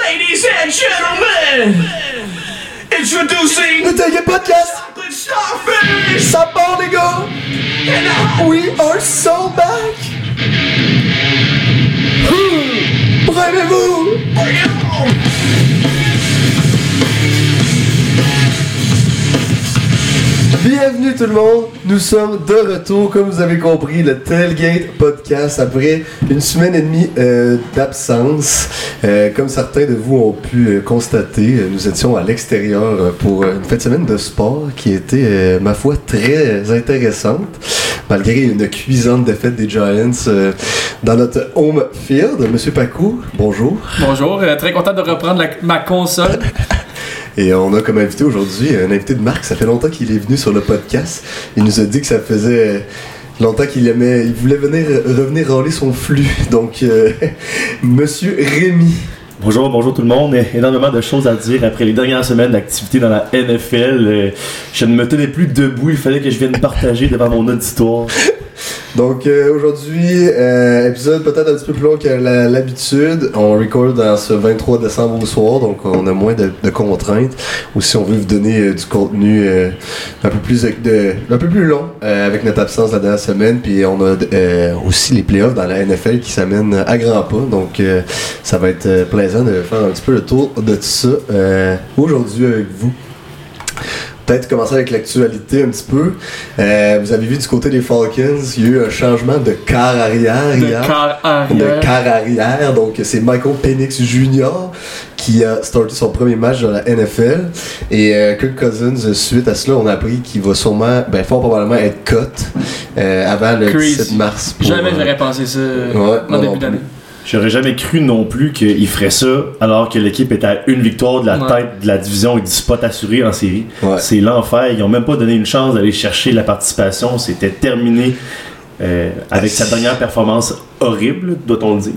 Ladies and gentlemen, introducing Le Tailgate Podcast! Chocolate Starfish! Ça part les gars! We are so back! Prenez-vous! Bring it on! Bienvenue tout le monde, nous sommes de retour, comme vous avez compris, le Tailgate Podcast après une semaine et demie d'absence. Comme certains de vous ont pu constater, nous étions à l'extérieur pour une fête de semaine de sport qui était, ma foi, très intéressante. Malgré une cuisante défaite des Giants dans notre home field. Monsieur Pacou, bonjour. Bonjour, très content de reprendre ma console. Et on a comme invité aujourd'hui un invité de marque. Ça fait longtemps qu'il est venu sur le podcast. Il nous a dit que ça faisait longtemps qu'il voulait revenir râler son flux. Donc, Monsieur Rémi. Bonjour tout le monde. Énormément de choses à dire après les dernières semaines d'activité dans la NFL. Je ne me tenais plus debout, il fallait que je vienne partager devant mon auditoire. Donc aujourd'hui, épisode peut-être un petit peu plus long que l'habitude. On record dans ce 23 décembre au soir, donc on a moins de contraintes. Ou si on veut vous donner du contenu un peu plus long avec notre absence la dernière semaine. Puis on a aussi les playoffs dans la NFL qui s'amènent à grands pas. Donc ça va être plaisant de faire un petit peu le tour de tout ça aujourd'hui avec vous. Peut-être commencer avec l'actualité un petit peu. Vous avez vu du côté des Falcons, il y a eu un changement de quart arrière hier. De quart arrière. Donc c'est Michael Penix Jr. qui a starté son premier match dans la NFL. Et Kirk Cousins, suite à cela, on a appris qu'il va sûrement, fort probablement être cut avant le 17 mars. Jamais j'aurais pensé ça en début d'année. J'aurais jamais cru non plus qu'il ferait ça alors que l'équipe était à une victoire de la tête de la division et du spot assuré en série. Ouais. C'est l'enfer. Ils ont même pas donné une chance d'aller chercher la participation. C'était terminé avec sa dernière performance horrible, doit-on le dire.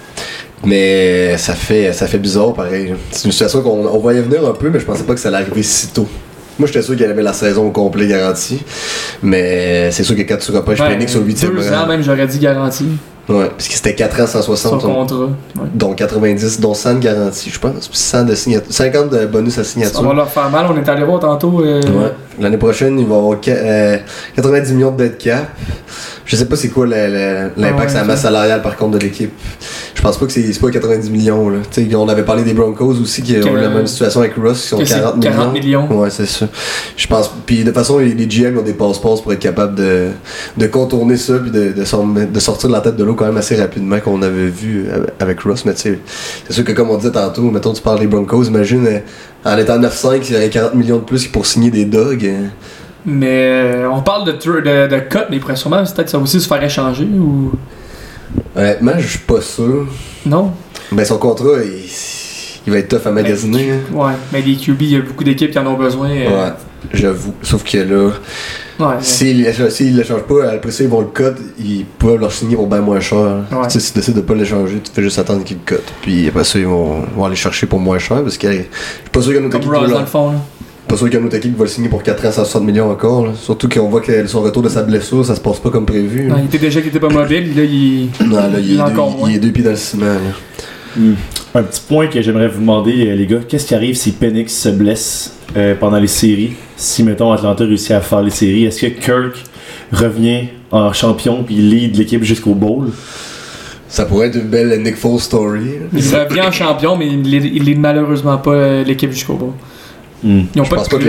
Mais ça fait bizarre pareil. C'est une situation qu'on voyait venir un peu, mais je pensais pas que ça allait arriver si tôt. Moi, j'étais sûr qu'il avait la saison au complet garantie. Mais c'est sûr que quand tu repêches Penix au 8e rang... 2 ans même, j'aurais dit garantie. Ouais, parce que c'était 4 ans, 160. Son contrat. Ouais. Donc 90, dont 100 de garantie, je pense. Puis 100 de signature. 50 de bonus à signature. Ça va leur faire mal, on est allé voir tantôt. Ouais. L'année prochaine, il va avoir 90 millions de dead cap. Je sais pas c'est quoi l'impact sur la masse salariale par contre de l'équipe. Je pense pas que c'est pas 90 millions là. T'sais, on avait parlé des Broncos aussi qui ont la même situation avec Russ qui sont 40 millions. Ouais, c'est ça. Je pense. Puis de toute façon, les GM ont des passe-passe pour être capables de contourner ça puis de sortir de la tête de l'eau quand même assez rapidement qu'on avait vu avec Russ. Mais tu sais, c'est sûr que comme on disait tantôt, mettons tu parles des Broncos, imagine en étant 9-5, il y aurait 40 millions de plus pour signer des dogs. Mais on parle de cut, mais après sûrement peut-être que ça aussi se faire échanger ou. Honnêtement, je suis pas sûr. Non. Ben son contrat, il va être tough à magasiner. Ouais, mais les QB, il y a beaucoup d'équipes qui en ont besoin. Ouais, j'avoue. Sauf que là, s'ils le changent pas, après ça, ils vont le cut, ils peuvent leur signer pour bien moins cher. Ouais. Tu sais, si tu décides de pas l'échanger, tu fais juste attendre qu'ils le cut. Puis après ça, ils vont aller chercher pour moins cher parce que je suis pas sûr qu'il y a une autre équipe qui va pas sûr qu'il y a une autre équipe qui va le signer pour 4 ans, 160 millions encore. Là. Surtout qu'on voit que son retour de sa blessure, ça se passe pas comme prévu. Non, il était déjà qu'il était pas mobile, là, il est encore moins. Il est 2 pieds dans le ciment. Là. Un petit point que j'aimerais vous demander, les gars, qu'est-ce qui arrive si Penix se blesse pendant les séries? Si, mettons, Atlanta réussit à faire les séries, est-ce que Kirk revient en champion puis lead l'équipe jusqu'au bowl? Ça pourrait être une belle Nick Foles story. Il revient en champion, mais il lead malheureusement pas l'équipe jusqu'au bowl. Je pense pas que les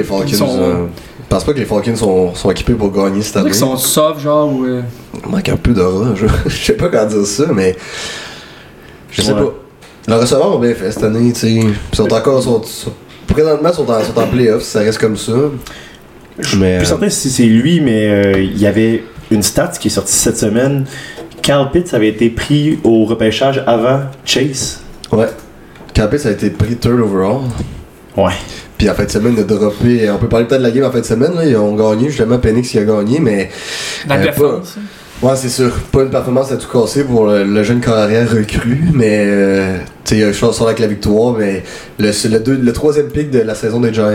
Falcons sont équipés pour gagner cette année. Ils sont soft, genre. Il manque un peu d'aura. Je sais pas comment dire ça, mais. Je sais pas. Les receveurs ont bien fait cette année, tu sais. Présentement, ils sont en playoffs, ça reste comme ça. Je suis plus certain si c'est lui, mais il y avait une stat qui est sortie cette semaine. Kyle Pitts avait été pris au repêchage avant Chase. Ouais. Kyle Pitts a été pris third overall. Ouais. Puis en fin de semaine, il a droppé. On peut parler peut-être de la game en fin de semaine, là. Ils ont gagné, justement, Penix qui a gagné, mais. La performance. Ouais, c'est sûr. Pas une performance à tout casser pour le jeune carrière recru, mais. Tu sais, il a chance avec la victoire, mais le troisième pick de la saison des Giants.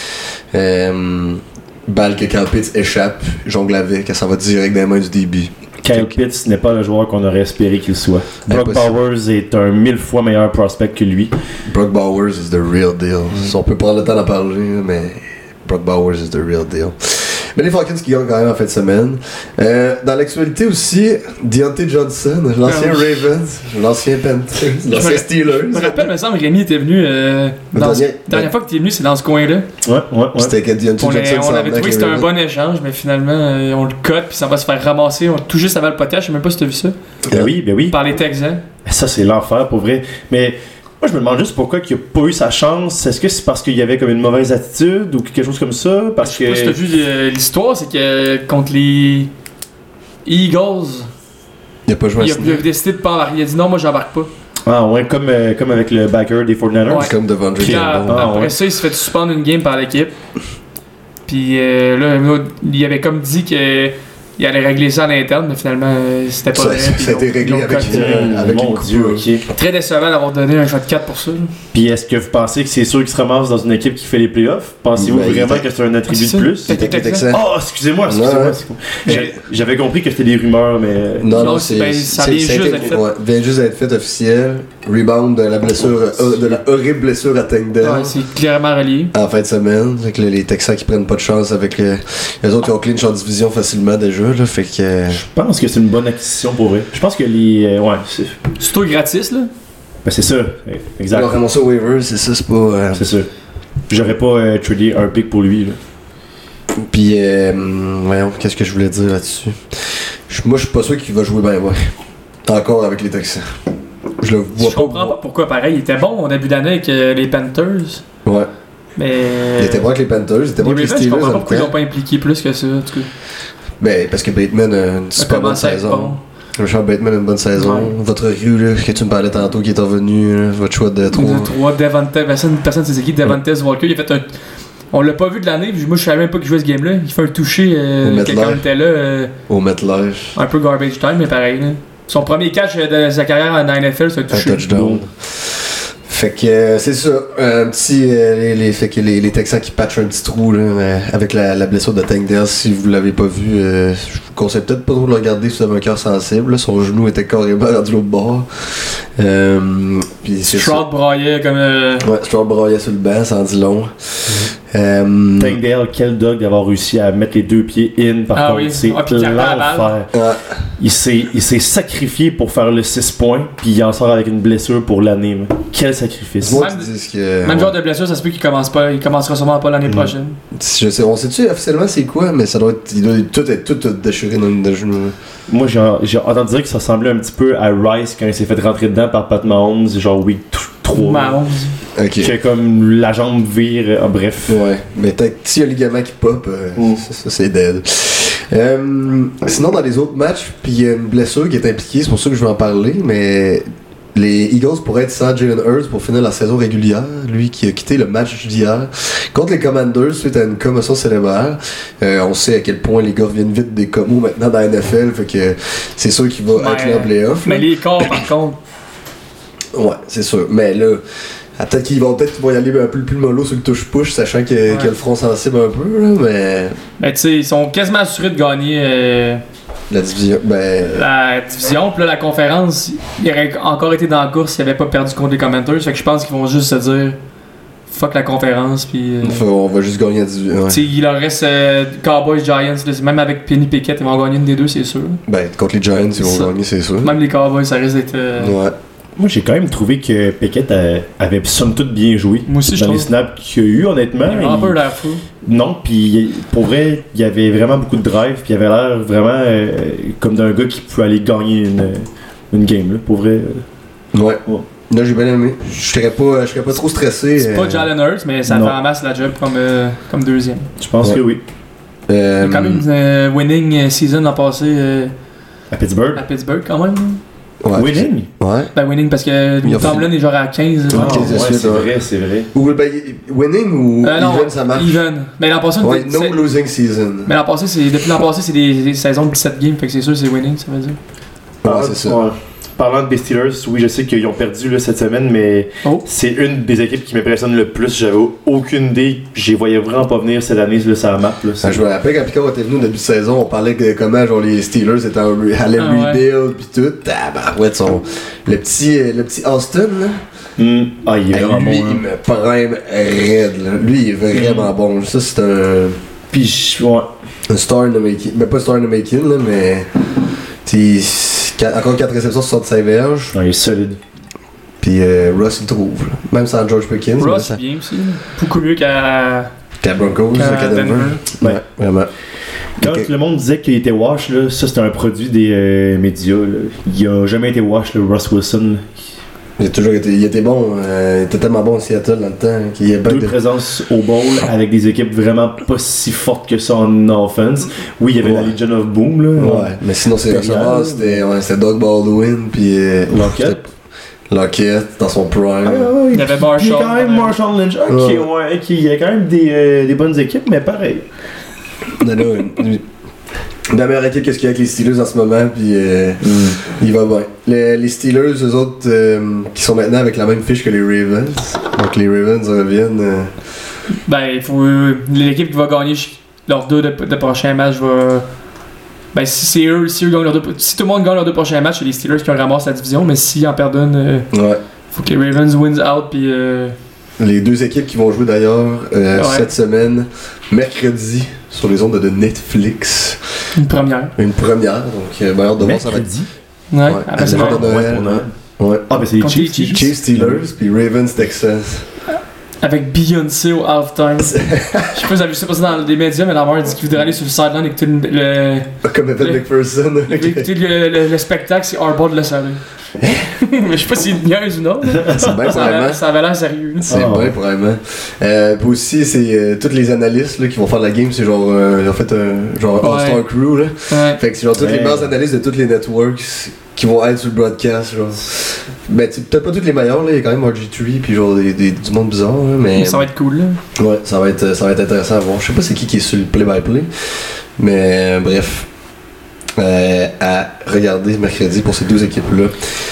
Balle que Kyle Pitts échappe, jongle avec, elle s'en va direct dans les mains du DB. Kyle Pitts n'est pas le joueur qu'on aurait espéré qu'il soit. Brock Impossible. Bowers est un 1000 fois meilleur prospect que lui. Brock Bowers is the real deal. On peut prendre le temps d'en parler, mais Brock Bowers is the real deal. Mais les Falcons qui gagnent quand même en fin de semaine. Dans l'actualité aussi, Deontay Johnson, l'ancien Ravens, l'ancien Panthers, l'ancien Steelers. Je me rappelle, il me semble que Rémi était venu. La dernière fois que tu es venu, c'est dans ce coin-là. Ouais. C'était que Deontay Johnson On avait trouvé que c'était un bon échange, mais finalement, on le cote, puis ça va se faire ramasser tout juste avant le potage. Je sais même pas si tu as vu ça. Ben oui. Par les Texans. Ça, c'est l'enfer pour vrai. Mais moi, je me demande juste pourquoi il n'a pas eu sa chance. Est-ce que c'est parce qu'il y avait comme une mauvaise attitude ou quelque chose comme ça? Parce Je sais pas si t'as vu l'histoire, c'est que contre les Eagles, il a pas joué il a décidé de pas embarquer. Il a dit non, moi j'embarque pas. Ah ouais, comme avec le backer des 49ers. Ouais. comme Devondre Puis Campbell. après ça, il s'est fait suspendre une game par l'équipe. Puis là, il avait comme dit qu'il allait régler ça à l'interne, mais finalement, c'était pas vrai. Ça a été réglé avec Mon une Dieu, coupure. ok. Très décevant d'avoir donné un shot 4 pour ça. Là. Puis est-ce que vous pensez que c'est sûr qu'il se ramasse dans une équipe qui fait les playoffs? Pensez-vous Ben, vraiment il que c'est un attribut c'est de ça. plus? C'est- C'était les Texans. Oh, excusez-moi. Mais- J'avais compris que c'était des rumeurs, mais. Non, Non, c'est ben, ça vient juste d'être fait. Ouais, vient juste d'être fait officiel. Rebound de la blessure, de la horrible blessure à Tangdale. Ouais, c'est clairement relié. En fin de semaine, fait que les Texans qui prennent pas de chance avec les autres qui ont clinch en division facilement déjà, là, fait que Je pense que c'est une bonne acquisition pour vrai. Je pense que les. Ouais, c'est. Surtout gratis, là. Ben c'est ça. Exact. alors ramasser au waiver, c'est ça, c'est pas. C'est ça. J'aurais pas tradé un pick pour lui. Là. Puis voyons, qu'est-ce que je voulais dire là-dessus. Moi, je suis pas sûr qu'il va jouer bien, ouais. Encore avec les Texans. Je le vois Je comprends pas pourquoi pareil. Il était bon au début d'année avec les Panthers. Ouais. Mais. Il était bon avec les Panthers, il était bon les avec les Ravens, je Steelers. comprends en pas pourquoi ils même l'ont pas impliqué plus que ça, en tout cas. Ben, parce que Bateman a une super bonne commencé à être saison. bon. Richard Bateman a une bonne saison. Ouais. Votre rue, là, que tu me parlais tantôt, qui est revenu, là, votre choix de 3. 3, Devante, personne de ses équipes, Devante Walker, il a fait un. On l'a pas vu de l'année, puis moi je savais même pas qu'il jouait ce game-là. Il fait un toucher Au quand il était là, Au MetLife. un peu garbage time, mais pareil. Là. Son premier catch de sa carrière en NFL, c'est un Un toucher. touchdown. Fait que c'est ça, un petit fait que les Texans qui patchent un petit trou là, avec la blessure de Tangdale. Si vous l'avez pas vu, je vous conseille peut-être pas trop de le regarder si vous avez un cœur sensible. Là. Son genou était carrément rendu l'autre bord. Puis c'est ça. Stroud braillait comme. Ouais, Stroud braillait sur le banc, ça en dit long. Tangdale, quel dog d'avoir réussi à mettre les deux pieds in par Ah contre. oui. C'est Ah, puis qu'il a pas la l'enfer. Ouais. Il s'est sacrifié pour faire le 6 points, puis il en sort avec une blessure pour l'année. Man. Quel sacrifice. Moi Même- qui disent que. Même genre de blessure, ça se peut qu'il commencera sûrement pas l'année prochaine. Je sais, on sait-tu officiellement c'est quoi, mais ça doit être. Il doit tout être tout déchiré dans le genou. Moi, j'ai entendu dire que ça ressemblait un petit peu à Rice quand il s'est fait rentrer dedans par Pat Mahomes, genre week 3. Mahomes. Ok. Que comme la jambe vire, bref. Ouais, mais peut-être s'il y a un ligament qui pop, ça c'est dead. Sinon, dans les autres matchs, puis il y a une blessure qui est impliquée, c'est pour ça que je vais en parler, mais les Eagles pourraient être sans Jalen Hurts pour finir la saison régulière, lui qui a quitté le match d'hier contre les Commanders suite à une commotion cérébrale. On sait à quel point les gars reviennent vite des commos maintenant dans la NFL, fait que c'est sûr qu'il va être là en playoff. Mais là. les corps, par contre. Ouais, c'est sûr. Mais là, peut-être qu'ils vont y aller un peu plus mollo sur le touche-push, sachant qu'il y a le front sensible un peu, là, mais Mais tu sais, ils sont quasiment assurés de gagner la division, la division. Puis là, la conférence, il aurait encore été dans la course s'il avait pas perdu contre les Commanders. Fait que je pense qu'ils vont juste se dire fuck la conférence. Puis. on va juste gagner la division. Ouais. Tu sais, il leur reste Cowboys, Giants. Là, même avec Penny Pickett, ils vont gagner une des deux, c'est sûr. Ben, contre les Giants, ils Ça. vont gagner, c'est sûr. Même les Cowboys, ça risque d'être. Ouais. Moi, j'ai quand même trouvé que Pickett avait somme toute bien joué. Moi aussi, je dans les trouve. snaps qu'il y a eu, honnêtement. Il a un peu l'air fou. Non, puis pour vrai, il y avait vraiment beaucoup de drive, puis il avait l'air vraiment comme d'un gars qui pouvait aller gagner une game, là, pour vrai. Ouais. Ouais. Là, j'ai bien aimé. Je serais pas trop stressé. C'est pas Jalen Hurts, mais ça non. fait en masse la job comme deuxième. Je pense Ouais. que oui. Il y a quand même une winning season l'an passé À Pittsburgh. à Pittsburgh, quand même. Ouais. Winning? Ouais. Ben, winning parce que Il a Tomlin est genre à 15. Ouais, genre. 15 de suite, c'est ouais. vrai, c'est vrai. Ou ben, winning ou Non, even, ça marche. Even. Mais l'an passé, Ouais, c'est- no losing season. mais l'an passé, depuis l'an passé, c'est des saisons de 17 games, fait que c'est sûr c'est winning, ça veut dire. Ouais, c'est ça. Ouais. parlant des Steelers, oui, je sais qu'ils ont perdu là, cette semaine, mais c'est une des équipes qui m'impressionne le plus. J'avais aucune idée, je les voyais vraiment pas venir cette année là, sur la map. Là, je me rappelle quand Picard était venu au début de saison, on parlait de comment genre, les Steelers étaient allaient rebuild pis tout. Ouais, le petit Austin, là. Ah, il est vraiment lui, bon. Il me prime raide, là. Lui, il est vraiment bon. Ça, c'est un. Puis, ouais. Un star in the making. Mais pas star in the making, là, mais. Encore 4 réceptions, 65 verges. Il est solide. Puis Russ, il trouve. Là. Même sans George Perkins. Russ, c'est bien aussi. Beaucoup mieux qu'à Broncos, qu'à Denver. Ouais, vraiment. Quand le monde disait qu'il était wash, là, ça c'était un produit des médias. Là. Il a jamais été wash, le Russ Wilson. Il était bon, il était tellement bon à Seattle dans le temps. Qu'il y a deux présences au bowl avec des équipes vraiment pas si fortes que ça en offense. Oui, il y avait la Legion of Boom. Là, ouais, mais sinon c'est receveurs, c'était Doug Baldwin, puis Lockett dans son prime. Il y avait Marshall. Il y a quand même Marshall Lynch. Ok, il y a quand même des bonnes équipes, mais pareil. La meilleure équipe qu'est-ce qu'il y a avec les Steelers en ce moment, puis il va bien. Les Steelers, eux autres, qui sont maintenant avec la même fiche que les Ravens. Donc les Ravens reviennent. Ben, il faut. L'équipe qui va gagner leurs deux de prochains matchs va. Ben, si eux gagnent leurs deux. Si tout le monde gagne leurs deux prochains matchs, c'est les Steelers qui ont ramassé la division, mais s'ils en perdent une. Faut que les Ravens wins out, puis. Les deux équipes qui vont jouer d'ailleurs cette semaine, mercredi, sur les ondes de Netflix. Une première, donc hâte de voir ça va être. Ouais, après c'est de Noël. Ouais. Ah, ben c'est les Chiefs Steelers, puis Ravens Texans. Avec Beyoncé au halftime. Je sais pas si vous avez vu ça passer dans des médias, mais la mère dit qu'il voudrait aller sur le sideline écouter comme Evan McPherson. Écouter le spectacle, c'est Harbaugh de la salle. Mais je sais pas s'il niaise ou non. C'est bien probablement. Ça avait l'air sérieux. C'est bien probablement. Puis aussi, c'est tous les analystes là, qui vont faire la game, c'est genre ils ont fait un genre All-Star Crew là. Ouais. Fait que c'est genre toutes les meilleures analystes de tous les networks qui vont être sur le broadcast genre. Ben peut-être pas toutes les meilleures là, il y a quand même RG3 puis genre du monde bizarre là, mais ça va être cool là. Ouais, ça va être intéressant à voir. Je sais pas c'est qui est sur le play-by-play. Mais bref. À regarder mercredi pour ces deux équipes-là.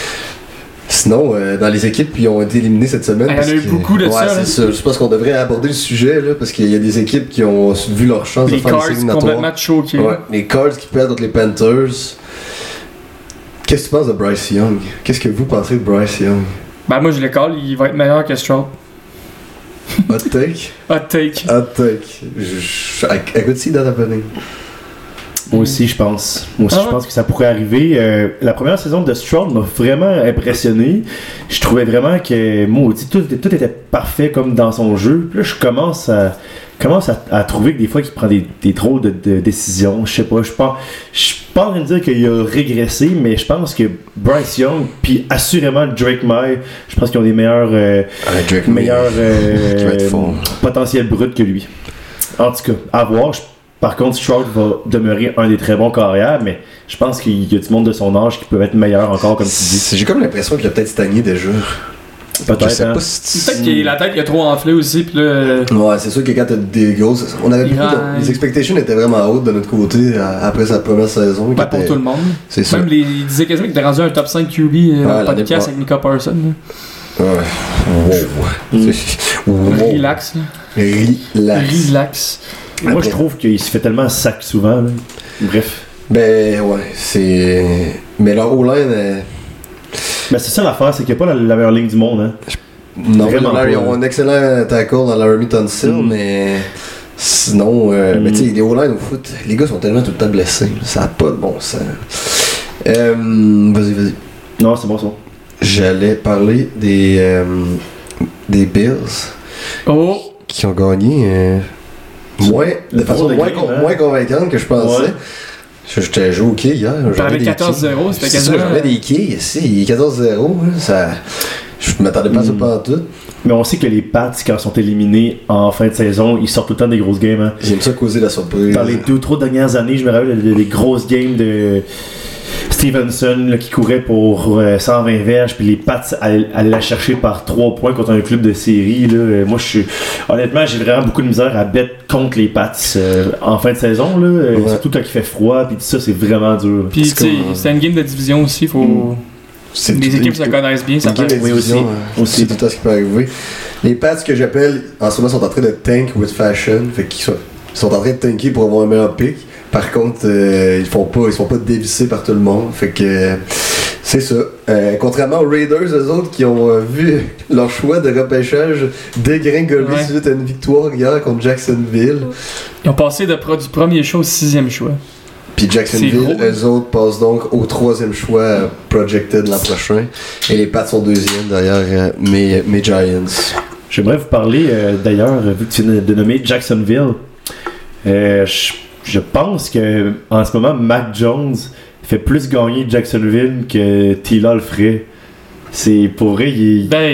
Sinon, dans les équipes qui ont été éliminées cette semaine. Il y en a eu beaucoup de ça. C'est ça. Je pense qu'on devrait aborder le sujet là, parce qu'il y a des équipes qui ont vu leur chance de faire les séries éliminatoires. Complètement choqués. Ouais, les Cards qui perdent contre les Panthers. Qu'est-ce que tu penses de Bryce Young? Qu'est-ce que vous pensez de Bryce Young? Ben moi je le call, il va être meilleur que Stroud. Hot take? Hot take. Écoute, si dans ta venue. Moi aussi, je pense. Je pense que ça pourrait arriver. La première saison de Stroud m'a vraiment impressionné. Je trouvais vraiment que, tout était parfait comme dans son jeu. Puis là, je commence à trouver que des fois, qu'il prend des trop de décisions. Je sais pas. Je suis pas en train de dire qu'il a régressé, mais je pense que Bryce Young, puis assurément Drake May, je pense qu'ils ont des meilleurs potentiels bruts que lui. En tout cas, à voir. Par contre, Stroud va demeurer un des très bons carrières, mais je pense qu'il y a du monde de son âge qui peut être meilleur encore, comme tu dis. J'ai comme l'impression qu'il a peut-être stagné déjà. Peut-être, sais hein. pas si peut-être que la tête il a trop enflé aussi, puis là. Ouais, c'est sûr que quand t'as des grosses. On avait les expectations étaient vraiment hautes de notre côté après sa première saison. Pas pour tout le monde. C'est sûr. Même il disait quasiment qu'il était rendu un top 5 QB dans le podcast avec Micah Parsons. Relax. Moi, je trouve qu'il se fait tellement sac souvent. Là. Bref. Ben, ouais, c'est. Mais leur O-line. Ben, c'est ça l'affaire, c'est qu'il n'y a pas la meilleure ligne du monde. Hein. Non, ils ont un excellent tackle dans Laramie Tunsil, mais. Sinon, mais tu sais, les O-line au foot, les gars sont tellement tout le temps blessés. Ça n'a pas de bon sens. Vas-y. Non, c'est bon ça. J'allais parler des Bills. Qui ont gagné. De façon moins convaincante que je pensais. Ouais. J'étais joué au quai hier. Avec 14-0, c'était quasiment. J'avais des quais ici, 14-0. Ça, je m'attendais pas à ça pendant tout. Mais on sait que les Pats, quand ils sont éliminés en fin de saison, ils sortent tout le temps des grosses games. Hein. J'aime ça causer la surprise. Dans les 2-3 dernières années, je me rappelle des grosses games de Stevenson là, qui courait pour 120 verges, puis les Pats allaient la chercher par 3 points contre un club de série. Là. Moi, honnêtement, j'ai vraiment beaucoup de misère à bet contre les Pats en fin de saison, là, surtout quand il fait froid, puis tout ça, c'est vraiment dur. Puis c'est une game de division aussi, faut Les équipes se connaissent bien, ça peut les oui, divisions, aussi. c'est tout à ce qui peut arriver. Les Pats que j'appelle, en ce moment, sont en train de tank with fashion. Fait qu'ils sont en train de tanker pour avoir un meilleur pick. Par contre, ils se font pas dévisser par tout le monde. Fait que c'est ça. Contrairement aux Raiders, eux autres qui ont vu leur choix de repêchage dégringoler suite à une victoire hier contre Jacksonville. Ils ont passé du premier choix au 6e choix. Puis Jacksonville, eux autres passent donc au 3e choix projected l'an prochain. Et les Pats sont 2e derrière mes Giants. J'aimerais vous parler d'ailleurs, vu que tu viens de nommer Jacksonville. Je pense que en ce moment, Mac Jones fait plus gagner Jacksonville que Tila le ferait. C'est pour vrai, il est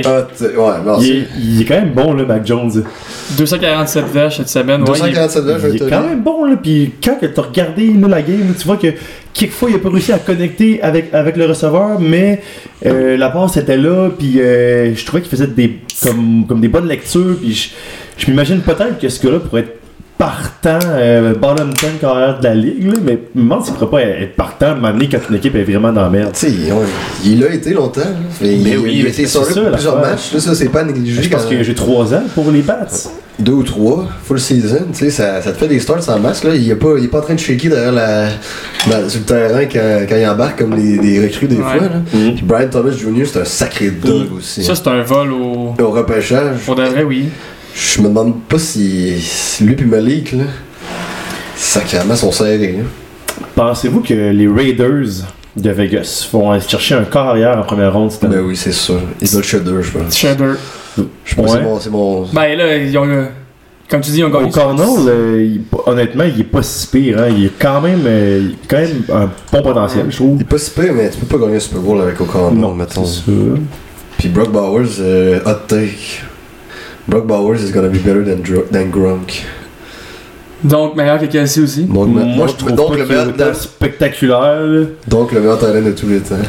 quand même bon, là, Mac Jones. 247 verges cette semaine. 247 verges, il est quand même bon, là. Puis quand tu as regardé là, la game, tu vois que quelquefois il a pas réussi à connecter avec le receveur, mais la passe était là. Puis je trouvais qu'il faisait comme des bonnes lectures. Puis je m'imagine peut-être que ce gars-là pourrait être partant, bottom 10 carrière de la ligue, là, mais je me demande s'il pourrait pas être partant à un moment donné quand une équipe est vraiment dans la merde. Tu sais, il a été longtemps. Il a été sur plusieurs matchs. Là, ça, c'est pas négligé. Je pense que j'ai 3 ans pour les Pats. 2 ou 3, full season. Tu sais, ça te fait des starts en masse. Là. Il est pas en train de shaker derrière sur le terrain quand il embarque comme les recrues des fois. Là. Puis Brian Thomas Jr., c'est un sacré dog aussi. Ça, c'est un vol au repêchage. Pour de vrai, oui. Je me demande pas si lui pis Malik, là, sacrément, sont serrés. Là. Pensez-vous que les Raiders de Vegas vont aller chercher un corps arrière en première ronde? Ben oui, c'est sûr. Ils ont le Shedder, je pense. Shedder. Je pense que c'est mon... Ben là, ils ont... Comme tu dis, ils ont gagné. Au Cornell, honnêtement, il est pas si pire. Hein. Il est quand même un bon potentiel, je trouve. Il est pas si pire, mais tu peux pas gagner un Super Bowl avec O'Connell, non, mettons. C'est sûr. Puis Brock Bowers, hot take. Brock Bowers is gonna be better than Gronk. Donc meilleur que Kelsey aussi. Donc, moi, je trouve donc pas qu'il est spectaculaire. Là. Donc le meilleur talent de tous les temps.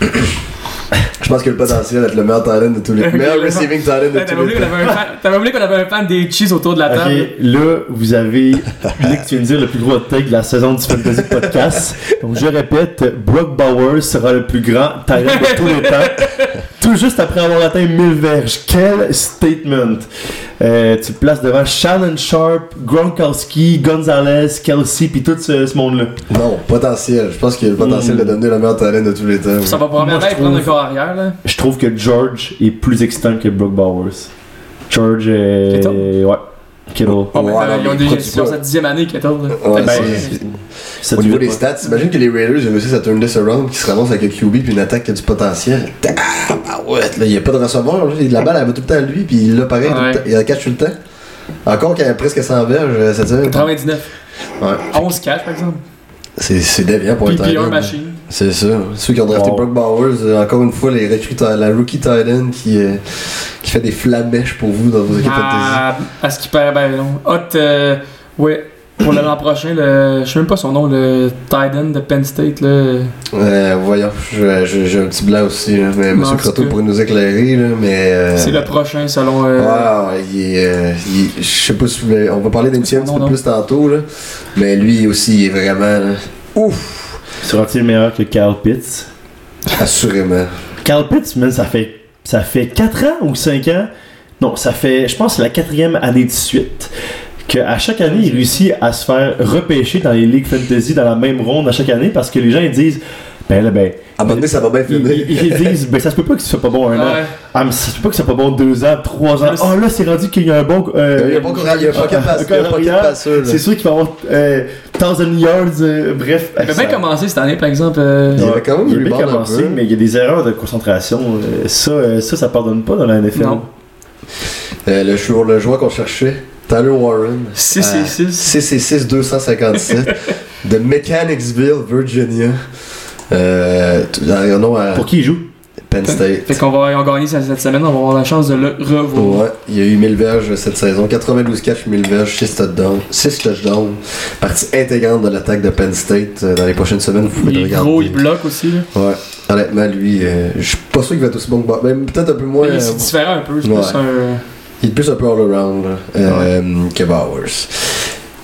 Je pense qu'il a le potentiel d'être le meilleur talent de tous les temps. Le meilleur receiving talent de tous les temps. T'avais oublié qu'on avait un fan des Chiefs autour de la table. Ok, là, vous avez Nick, tu viens de dire le plus gros take de la saison du Fantasy Podcast. Donc, je répète, Brock Bowers sera le plus grand talent de tous les temps. Tout juste après avoir atteint 1000 verges. Quel statement! Tu le places devant Shannon Sharp, Gronkowski, Gonzalez, Kelsey, puis tout ce monde-là. Non, potentiel. Je pense qu'il a le potentiel de devenir le meilleur talent de tous les temps. Ça va probablement prendre un corps arrière, là. Je trouve que George est plus excitant que Brock Bowers. George est... Kittle? Ouais. Kittle. Oh, ils ont sa 10e année, Kittle. Ouais, au niveau des stats, imagine que les Raiders ont réussi à turn this around, qui se ramassent avec un QB puis une attaque qui a du potentiel. Ouais, là, il n'y a pas de receveur, là, la balle elle va tout le temps à lui, puis il l'a pareil, il la catch tout le temps. Encore qu'il y a presque 100 verges cette semaine. 99. Ouais. 11 catch par exemple. C'est déviant pour un tight end. Machine. C'est ça. Ceux qui ont drafté Brock Bowers, encore une fois, les recrues, la rookie tight end qui fait des flamèches pour vous dans vos équipes fantasy. À ce qui paraît, ben non. Ouais. Pour l'an prochain, je sais même pas son nom, le tight end de Penn State. Là. Voyons, j'ai un petit blanc aussi, là, mais M. Croteau pourrait nous éclairer. Là, mais, c'est le prochain selon. Je sais pas si on va parler d'un petit peu plus tantôt, là, mais lui aussi il est vraiment. Là, ouf! Sera-t-il meilleur que Kyle Pitts? Assurément. Kyle Pitts, man, ça fait 4 ans ou 5 ans? Non, ça fait, je pense, la 4e année de suite. Qu'à chaque année, il réussit à se faire repêcher dans les ligues fantasy dans la même ronde à chaque année parce que les gens ils disent à un moment donné ça va bien finir. Ils disent ça se peut pas que ce soit pas bon un an. Ça se peut pas que ce soit pas bon 2 ans, 3 ans. Oh là c'est rendu qu'il y a un bon il y a un passeur. C'est sûr qu'il va avoir 1000 yards bref. Il va bien commencer cette année par exemple. Il va quand même bien commencer mais il y a des erreurs de concentration. Ça pardonne pas dans la NFL. Non. Le joueur qu'on cherchait Tyler Warren, 666 257 de Mechanicsville, Virginia. Pour qui il joue? Penn State. Fait qu'on va gagner cette semaine, on va avoir la chance de le revoir. Ouais, il y a eu 1000 verges cette saison, 92 catch, 1000 verges, 6 touchdowns. Partie intégrante de l'attaque de Penn State dans les prochaines semaines. Vous pouvez il est gros, il bloque aussi. Là. Ouais, honnêtement, lui, je suis pas sûr qu'il va être aussi bon que Bob. Même peut-être un peu moins. C'est différent un peu, c'est plus il est plus un peu all-around que Bowers.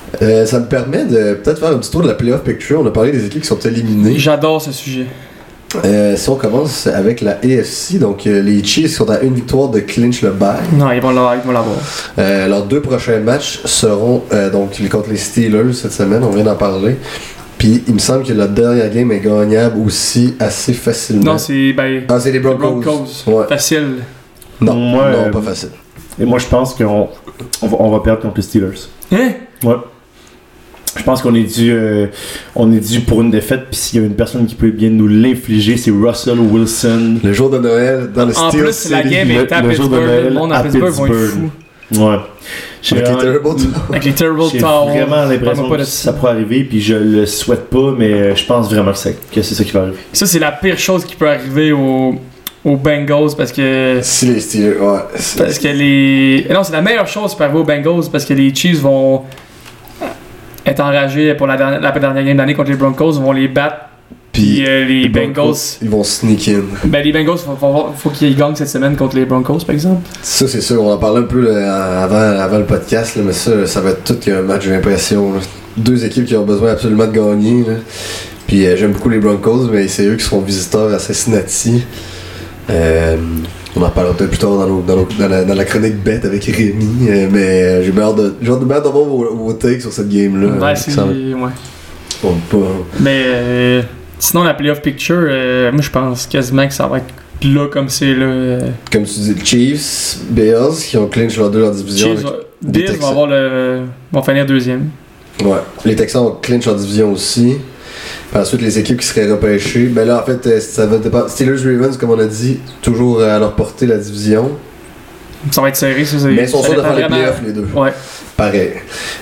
Ça me permet de peut-être faire un petit tour de la playoff picture. On a parlé des équipes qui sont éliminées. J'adore ce sujet. Si on commence avec la AFC, donc les Chiefs sont à une victoire de clinch le bye. Non, ils vont l'avoir. Leurs 2 prochains matchs seront donc contre les Steelers cette semaine, on vient d'en parler. Puis il me semble que la dernière game est gagnable aussi assez facilement. Non, c'est les Broncos. Ouais. Facile. Non, pas facile. Et moi, je pense qu'on va perdre contre les Steelers. Hein? Ouais. Je pense qu'on est dû pour une défaite, puis s'il y a une personne qui peut bien nous l'infliger, c'est Russell Wilson. Le jour de Noël dans le Steel plus, City. la game est à Pittsburgh. Le monde à Pittsburgh vont être fous. Ouais. Avec les Terrible J'ai Towers. vraiment l'impression que ça pourrait arriver, puis je le souhaite pas, mais je pense vraiment que c'est ça qui va arriver. Ça, c'est la pire chose qui peut arriver aux Bengals parce que. Si les Steelers, ouais. Parce que les. Non, c'est la meilleure chose qui peut arriver aux Bengals parce que les Chiefs vont être enragés pour la dernière game d'année contre les Broncos, ils vont les battre. Puis les Bengals. Ils vont sneak in. Ben, les Bengals, faut qu'ils gagnent cette semaine contre les Broncos, par exemple. Ça, c'est sûr. On en parlait un peu avant le podcast, là, mais ça va être tout un match, j'ai l'impression. 2 équipes qui ont besoin absolument de gagner. Là. Puis j'aime beaucoup les Broncos, mais c'est eux qui seront visiteurs à Cincinnati. On en parlera peut-être plus tard dans la chronique bête avec Rémi, mais j'ai hâte d'avoir vos takes sur cette game-là. Ouais, c'est. Ouais. Mais sinon, la playoff picture, moi je pense quasiment que ça va être là comme c'est là. Comme tu dis, Chiefs, Bills qui ont clinch leurs 2 leur division. Bills vont finir 2e. Ouais. Les Texans ont clinch leur division aussi. Puis ensuite, les équipes qui seraient repêchées. Ben là, en fait, ça va dépendre. Steelers-Ravens, comme on a dit, toujours à leur portée la division. Ça va être serré, ça. Mais ils sont sûrs de faire les playoffs, les deux. Ouais. Pareil.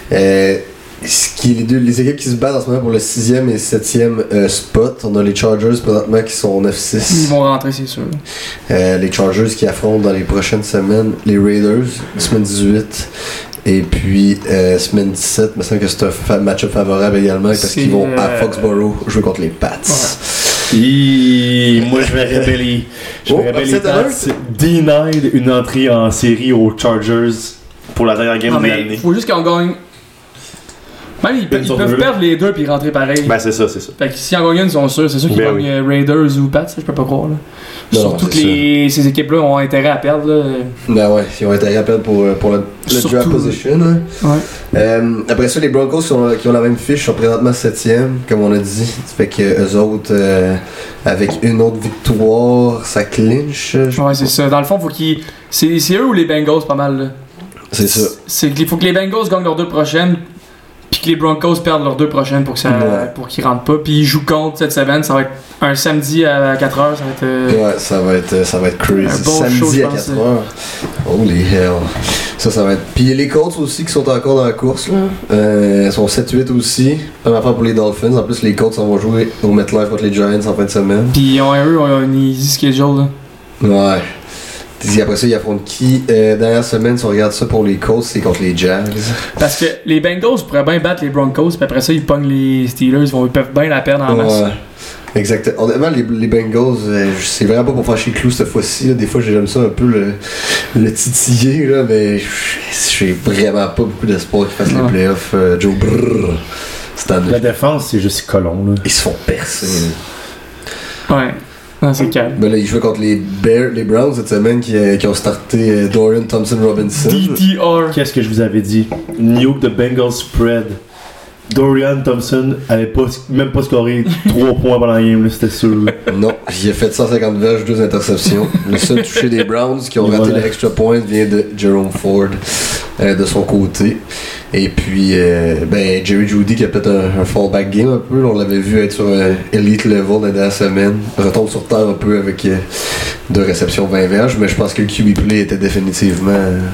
Les équipes qui se battent en ce moment pour le 6e et 7e spot, on a les Chargers présentement qui sont 9-6. Ils vont rentrer, c'est sûr. Les Chargers qui affrontent dans les prochaines semaines les Raiders, semaine 18. Et puis, semaine 17, il me semble que c'est un match-up favorable également parce qu'ils vont à Foxborough jouer contre les Pats. Ouais. Moi, je vais révéler. Les Pats. Denied une entrée en série aux Chargers pour la dernière game de l'année. Il faut juste qu'on gagne. Même ils peuvent perdre les 2 puis rentrer pareil. Ben c'est ça. Fait que si en gagnent, ils sont sûrs. C'est sûr qu'ils gagnent Raiders ou Pats, je peux pas croire. Là. Surtout que ces équipes-là ont intérêt à perdre. Là. Ben ouais, ils ont intérêt à perdre pour le draft position. Hein. Ouais. Après ça, les Broncos qui ont la même fiche sont présentement 7e, comme on a dit. Ça fait que eux autres, avec une autre victoire, ça clinche. Ouais, c'est ça. Dans le fond, faut qu'ils. C'est eux ou les Bengals, pas mal. Là. C'est ça. Il faut que les Bengals gagnent leurs 2 prochaines. Puis que les Broncos perdent leurs 2 prochaines pour qu'ils rentrent pas. Puis ils jouent contre cette semaine. Ça va être un samedi à 4h. Ça va être ça va être crazy. Un bon samedi show, à 4h. Holy hell. Ça va être. Puis les Colts aussi qui sont encore dans la course. Ils sont 7-8 aussi. Même affaire pour les Dolphins. En plus, les Colts vont jouer au MetLife contre les Giants en fin de semaine. Puis eux ont un easy schedule. Là. Ouais. Et après ça, ils affrontent qui dernière semaine, si on regarde ça pour les Colts, c'est contre les Jags. Parce que les Bengals pourraient bien battre les Broncos, puis après ça, ils pognent les Steelers, ils peuvent bien la perdre en masse. Ouais, exactement. Honnêtement, les Bengals, c'est vraiment pas pour faire chier Clou cette fois-ci. Là. Des fois, j'aime ça un peu le titiller, là, mais j'ai vraiment pas beaucoup d'espoir qu'ils fassent les playoffs. Joe Brrr. La défense, c'est juste colon. Là. Ils se font percer. Ouais. Non, c'est calme. Ben là, ils jouent contre les Browns cette semaine qui ont starté Dorian Thompson-Robinson. DTR. Qu'est-ce que je vous avais dit? Nuke the Bengals spread. Dorian Thompson avait même pas scoré 3 points pendant la game, c'était sûr. Non, il a fait 150 verges, 2 interceptions. Le seul touché des Browns qui ont raté l'extra point vient de Jerome Ford de son côté. Et puis, Jerry Jeudy qui a peut-être un fallback game un peu. On l'avait vu être sur un elite level la dernière semaine. Retombe sur terre un peu avec 2 réceptions 20 verges, mais je pense que le QB play était définitivement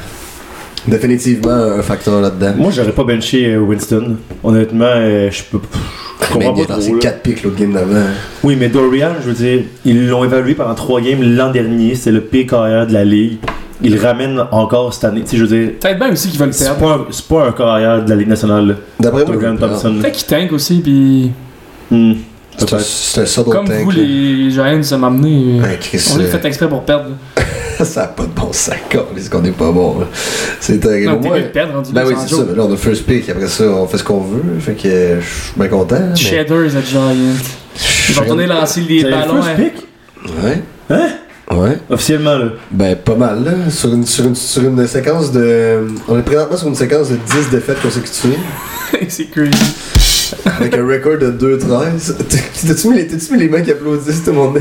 un facteur là-dedans. Moi, j'aurais pas benché Winston. Honnêtement, je comprends pas trop. C'est 4 picks l'autre game d'avant. Oui, mais Dorian, je veux dire, ils l'ont évalué pendant 3 games l'an dernier. C'est le pire carrière de la ligue. Il ramène encore cette année. Je veux dire, peut-être bien aussi qu'il va le perdre. C'est pas un carrière de la Ligue nationale. Là. D'après moi, Dorian Thompson. Peut-être qu'il tank aussi, puis. C'est un subtle comme tank. Comme vous, les Giants, ça m'a amené. On l'a fait exprès pour perdre. Ça n'a pas de bon sac, c'est qu'on est pas bon. Là. C'est terrible. Non, t'es mieux de perdre rendu ben oui, c'est ça. Mais là, on a first pick. Après ça, on fait ce qu'on veut. Fait que je suis bien content. Cheddar is a giant. Ils vont retourner lancer les C'est ballons. le first pick? Ouais. Hein? Ouais. Officiellement, là. Ben, pas mal, là. Sur une séquence de. On est présentement sur une séquence de 10 défaites consécutives. C'est crazy. Avec un record de 2-13. T'as-tu mis les mains qui applaudissent tout le monde?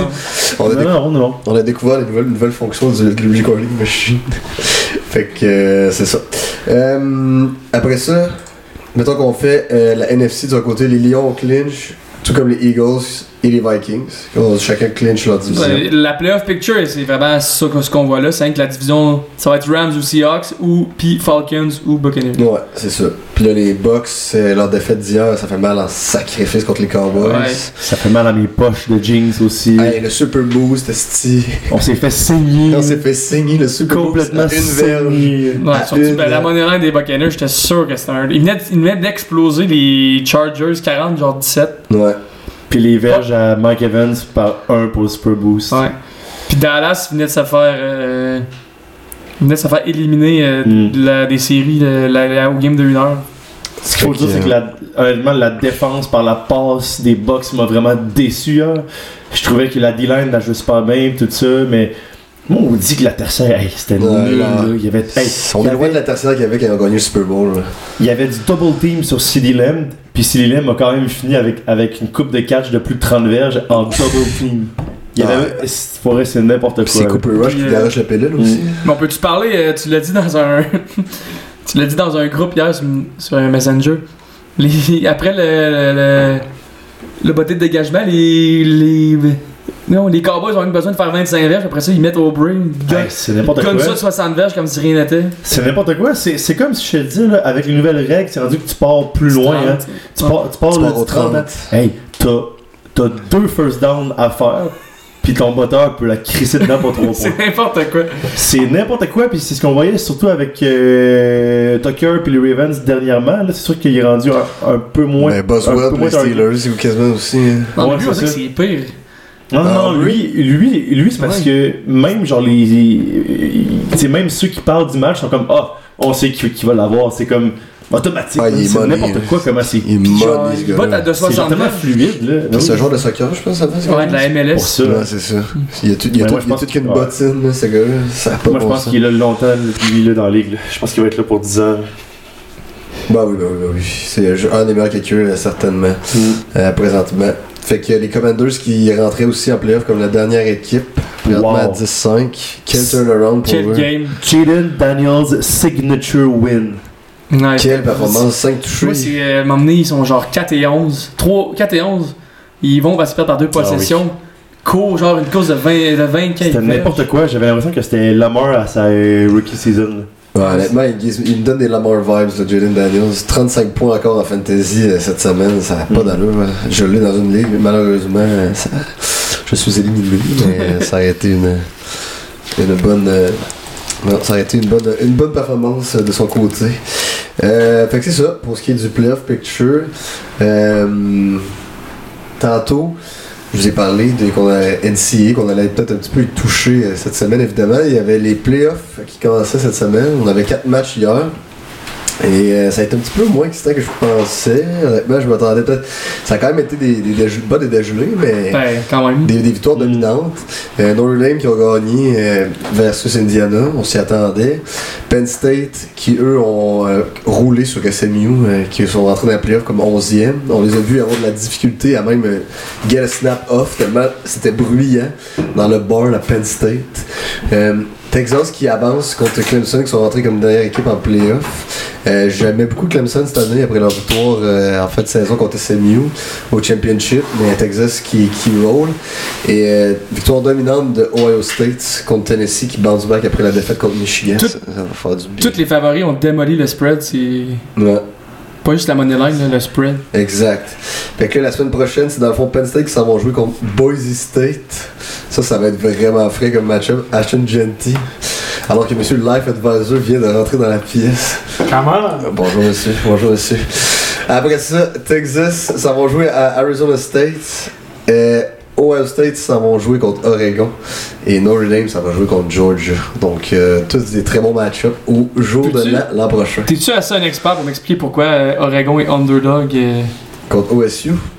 On a découvert les nouvelles fonctions du recording machine. Fait que c'est ça. Après ça, mettons qu'on fait la NFC de son côté, les Lions au clinch, tout comme les Eagles et les Vikings. Chacun clinch leur division. La playoff picture, c'est vraiment ça ce qu'on voit là. C'est que la division, ça va être Rams ou Seahawks, ou puis Falcons ou Buccaneers. Ouais, c'est ça. Puis là, les Bucks, leur défaite d'hier, ça fait mal en sacrifice contre les Cowboys. Ouais. Ça fait mal à mes poches de jeans aussi. Hey, le Super Boost, esti. On s'est fait saigner. On s'est fait saigner le Super complètement Boost à une verge. saigné. Ouais, surtout la money line des Buccaneers, j'étais sûr que c'était un. Ils venaient d'exploser les Chargers 40, genre 17. Ouais. Puis les verges à Mike Evans par 1 pour le Super Boost. Ouais. Puis Dallas venait de se faire éliminer des séries au game de 1 heure. Ce qu'il faut dire, c'est que honnêtement, la défense par la passe des Bucks m'a vraiment déçu. Hein. Je trouvais que la D-line la jouait super bien, tout ça, mais moi, on dit que la tertiaire, c'était nul. Là. Il y avait, on est loin de la tertiaire qu'il y avait quand ils ont gagné le Super Bowl. Là. Il y avait du double team sur CeeDee Lamb, puis CeeDee Lamb a quand même fini avec une coupe de catch de plus de 30 verges en double team. Il y avait, c'est n'importe quoi. C'est Cooper Rush qui garoche la pilule aussi. Mais on peut-tu parler, tu l'as dit dans un tu l'as dit dans un groupe hier sur un Messenger. Après le botté de dégagement, les Cowboys ont eu besoin de faire 25 verges, après ça ils mettent au brain. C'est n'importe quoi. Comme ça 60 verges comme si rien n'était. C'est n'importe quoi. C'est comme si je te dis, là, avec les nouvelles règles, c'est rendu que tu pars plus loin. Hein. Tu pars au 30. Hey, t'as 2 first down à faire. Puis ton moteur peut la crisser dedans pour 3 points. C'est n'importe quoi. C'est n'importe quoi, puis c'est ce qu'on voyait surtout avec Tucker puis les Ravens dernièrement. Là, c'est sûr qu'il est rendu un peu moins. Mais Boswell pour les Steelers, ou quasiment aussi. Non, ouais, lui, on sait que c'est pire. Non, lui c'est parce que même genre c'est même ceux qui parlent du match sont comme on sait qui va l'avoir. C'est comme automatique. C'est n'importe quoi comment c'est. Il botte à 260. C'est tellement fluide là. C'est un joueur de soccer, je pense, ça fait. Ouais, de la MLS. Pour ça. Ouais, c'est ça. Il y a tout qu'une bottine, là, ce gars-là. Moi, je pense qu'il est là longtemps, lui, là, dans la ligue. Je pense qu'il va être là pour 10 ans. Bah oui. C'est un des meilleurs quelqu'un, certainement. Présentement. Fait que les Commanders qui rentraient aussi en playoff comme la dernière équipe, présentement à 10-5. Quel turnaround pour eux. Quel game. Jaden Daniels signature win. Ouais, quelle performance, 5 touchés. Moi, c'est m'emmener, ils sont genre 4 et 11. 4 et 11. Ils vont se perdre par 2 possessions. Court, genre une course de 20 C'était n'importe quoi. J'avais l'impression que c'était Lamar à sa rookie season. Ouais, honnêtement, il me donne des Lamar vibes, de Jaden Daniels. 35 points encore en fantasy cette semaine, ça n'a pas d'allure. Je l'ai dans une ligue, mais malheureusement, je suis éliminé. Mais ça a été une bonne. Ça a été une bonne performance de son côté. Fait que c'est ça, pour ce qui est du playoff picture. Tantôt, je vous ai parlé qu'on a NCAA, qu'on allait peut-être un petit peu y toucher cette semaine, évidemment. Il y avait les playoffs qui commençaient cette semaine. On avait 4 matchs hier. Et ça a été un petit peu moins excitant que je pensais. Honnêtement, je m'attendais peut-être. Ça a quand même été pas des dégelés, mais quand même. Des victoires dominantes. Notre Dame qui ont gagné versus Indiana, on s'y attendait. Penn State qui, eux, ont roulé sur SMU, qui sont rentrés dans la playoff comme 11e. On les a vus avoir de la difficulté à même get a snap off, tellement c'était bruyant dans le barn à Penn State. Texas qui avance contre Clemson qui sont rentrés comme dernière équipe en playoff. J'aimais beaucoup Clemson cette année après leur victoire en fin de saison contre SMU au championship, mais Texas qui roll. Et victoire dominante de Ohio State contre Tennessee qui bounce back après la défaite contre Michigan. Ça va faire du bien. Tous les favoris ont démoli le spread, c'est. Ouais. Pas juste la money line, le spread. Exact. Fait que là, la semaine prochaine, c'est dans le fond Penn State qui s'en vont jouer contre Boise State. Ça va être vraiment frais comme match-up. Ashton Genty. Alors que monsieur le Life Advisor vient de rentrer dans la pièce. Comment? Bonjour monsieur. Après ça, Texas s'en vont jouer à Arizona State. Ohio State s'en vont jouer contre Oregon. Et Notre Dame s'en va jouer contre Georgia. Donc, tous des très bons match-ups au jour de l'an prochain. T'es-tu assez un expert pour m'expliquer pourquoi Oregon est underdog? Contre OSU?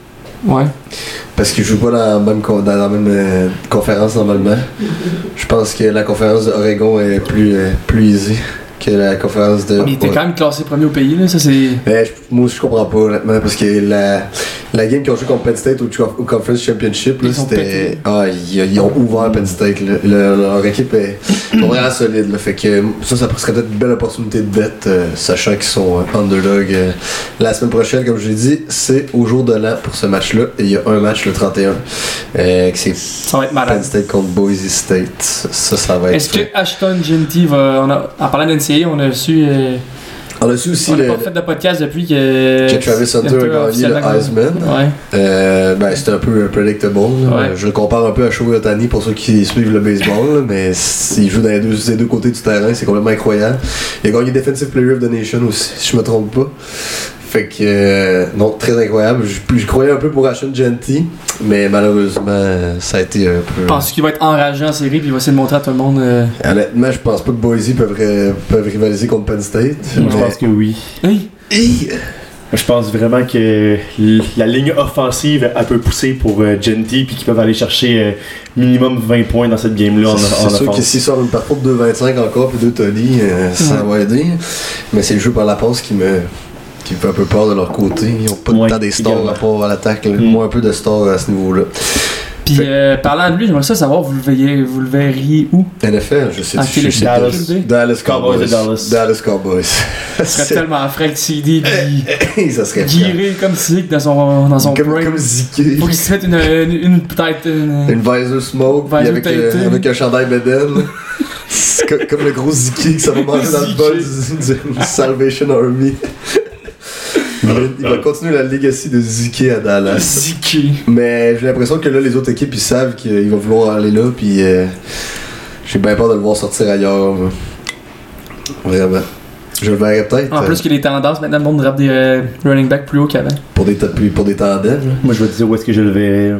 Ouais. Parce qu'ils jouent pas dans la même conférence normalement. Je pense que la conférence d'Oregon est plus easy que la conférence de... Mais il était quand même classé premier au pays, là, ça c'est... Mais moi je comprends pas honnêtement parce que la game qu'ils ont joué contre Penn State au Conference Championship, là, c'était... Ils ont ouvert Penn State. Là. Leur équipe est vraiment solide. Là, fait que ça serait peut-être une belle opportunité de bet, sachant qu'ils sont underdog. La semaine prochaine, comme je l'ai dit, c'est au jour de l'an pour ce match-là. Et il y a un match le 31. Ça va être malade. Penn State contre Boise State. Ça va être... Est-ce que Ashton Genty va... En parlant d'NCAA, on a su... On a su aussi on n'a pas fait de podcast depuis que Travis Hunter a gagné le Heisman. Ouais. C'était un peu predictable. Ouais. Je le compare un peu à Shohei Ohtani pour ceux qui suivent le baseball, là, mais s'il joue dans les deux côtés du terrain, c'est complètement incroyable. Il a gagné Defensive Player of the Nation aussi, si je me trompe pas. Fait que, non, très incroyable. Je croyais un peu pour Ashton Genty, mais malheureusement, ça a été un peu... Je pense qu'il va être enragé en série puis il va essayer de montrer à tout le monde. Honnêtement, je pense pas que Boise peuvent rivaliser contre Penn State. Moi, je pense que oui. Oui. Je pense vraiment que la ligne offensive, elle peut pousser pour Genty puis qu'ils peuvent aller chercher minimum 20 points dans cette game-là en C'est sûr que s'il sort une parcours de 2,25 encore puis 2 Tony, ça va aider. Mais c'est le jeu par la passe qui me fait un peu peur de leur côté. Ils n'ont pas de temps des stars à part à l'attaque. Moins un peu de stars à ce niveau-là. Puis parlant de lui, j'aimerais ça savoir, vous le verriez où? NFL, je sais Dallas Cowboys. Dallas Cowboys. Ça serait tellement frais le CD puis ça serait guiré comme Zeke dans son prime. Comme Zeke. Faut qu'il se mette une peut-être une visor smoke visor avec un chandail Beden. Comme le gros Zeke que ça va manger dans le bol du Salvation Army. Il va continuer la legacy de Zeke à Dallas. Zeke. Mais j'ai l'impression que là, les autres équipes, ils savent qu'il va vouloir aller là, puis j'ai bien peur de le voir sortir ailleurs. Moi. Vraiment. Je le verrais peut-être. En plus qu'il y a des tendances, maintenant le monde drape des running backs plus haut qu'avant. Pour des tandems. Moi, je vais te dire où est-ce que je le verrais.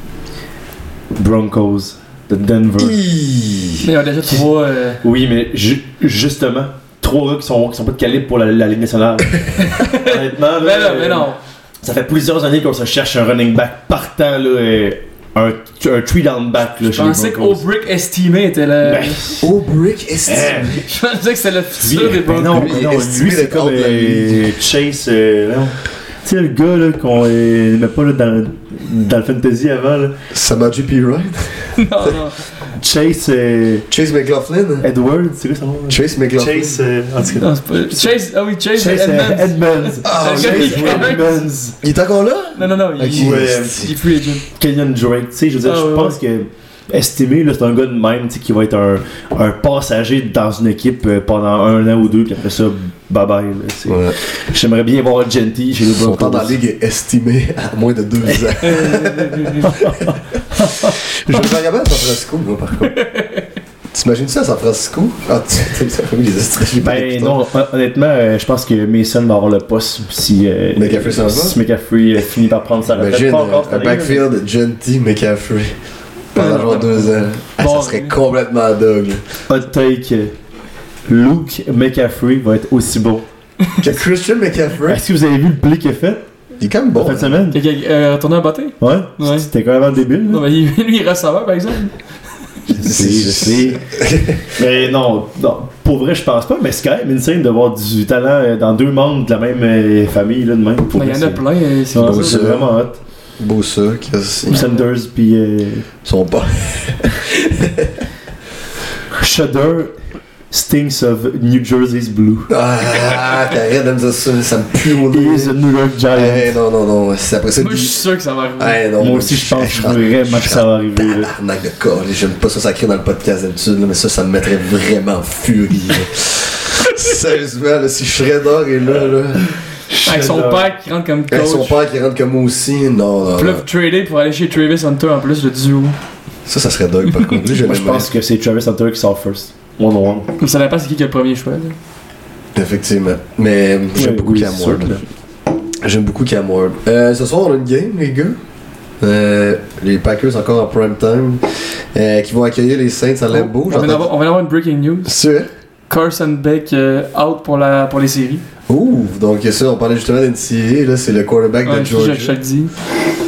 Broncos de Denver. Mais il y a déjà 3... Oui, mais justement... 3 gars qui sont pas de calibre pour la Ligue nationale. Honnêtement, là, mais non. Ça fait plusieurs années qu'on se cherche un running back partant, là, un 3-down back. Là, je pensais qu'Obrick estimé était le... Obrick estimé? Je pensais que c'est le futur des Broncos. Non, lui c'est comme Chase... Tu sais, le gars là, qu'on n'aimait pas là, dans le fantasy avant. Là. Samaji P. Wright? Non. Chase McLaughlin? Edward, c'est quoi son nom? Chase McLaughlin. Chase, en tout cas. Non, c'est pas... Chase Edmonds. Edmonds. Il est encore là? Non, il est free agent. Kenyon Drake, tu sais, je veux dire, je pense que estimé, là, c'est un gars de même qui va être un passager dans une équipe pendant 1 an ou 2, puis après ça, bye bye. Là, ouais. J'aimerais bien voir Genty chez les Broncos. Son temps dans la ligue est estimé à moins de 2 ans. Je vais regarder à San Francisco, moi, par contre. T'imagines ça à San Francisco? Ah, ben non, honnêtement, je pense que Mason va avoir le poste si McCaffrey finit par prendre sa retraite. Imagine un backfield Genty McCaffrey. Pendant genre 2 ans. Ça serait complètement dog. Hot take. Luke McCaffrey va être aussi bon. Que Christian McCaffrey. Est-ce que vous avez vu le play qu'il a fait? Il est quand même bon. Cette semaine. Il a retourné un bâté? Ouais. C'était quand même débile. Non, mais lui, il est receveur, par exemple. Je sais. Mais non, pour vrai, je pense pas, mais c'est quand même insane de voir du talent dans 2 membres de la même famille, là, de même. Il y en a plein. C'est vraiment hot. Bosa, Sanders, puis. Son pas. Shudder stinks of New Jersey's blue. Ah, t'arrêtes de me dire ça, ça me pue au nez. He is a New York Giant. Non. C'est après ça. Moi, je suis sûr que ça va arriver. Non, moi aussi, je pense vraiment que ça va arriver. Tabarnak de corps, j'aime pas ça sacré dans le podcast d'habitude, mais ça me mettrait vraiment en furie. Sérieusement, si Shredder est là. Avec son père qui rentre comme coach. Avec son père qui rentre comme moi aussi, non. Puis là, vous tradez pour aller chez Travis Hunter en plus, le duo. Ça serait dog par contre. Moi, je pense que c'est Travis Hunter qui sort first. 1-on-1. Mais ça dépend c'est qui a le premier choix. Là. Effectivement. Mais j'aime beaucoup Cam Ward. J'aime beaucoup Cam Ward. Ce soir, on a une game, les gars. Les Packers encore en prime time. Qui vont accueillir les Saints à Lambeau. On vient d'avoir une breaking news. C'est Carson Beck out pour les séries. Ouh, donc ça, on parlait justement d'NCAA, là, c'est le quarterback de Georgia. Je te le dis.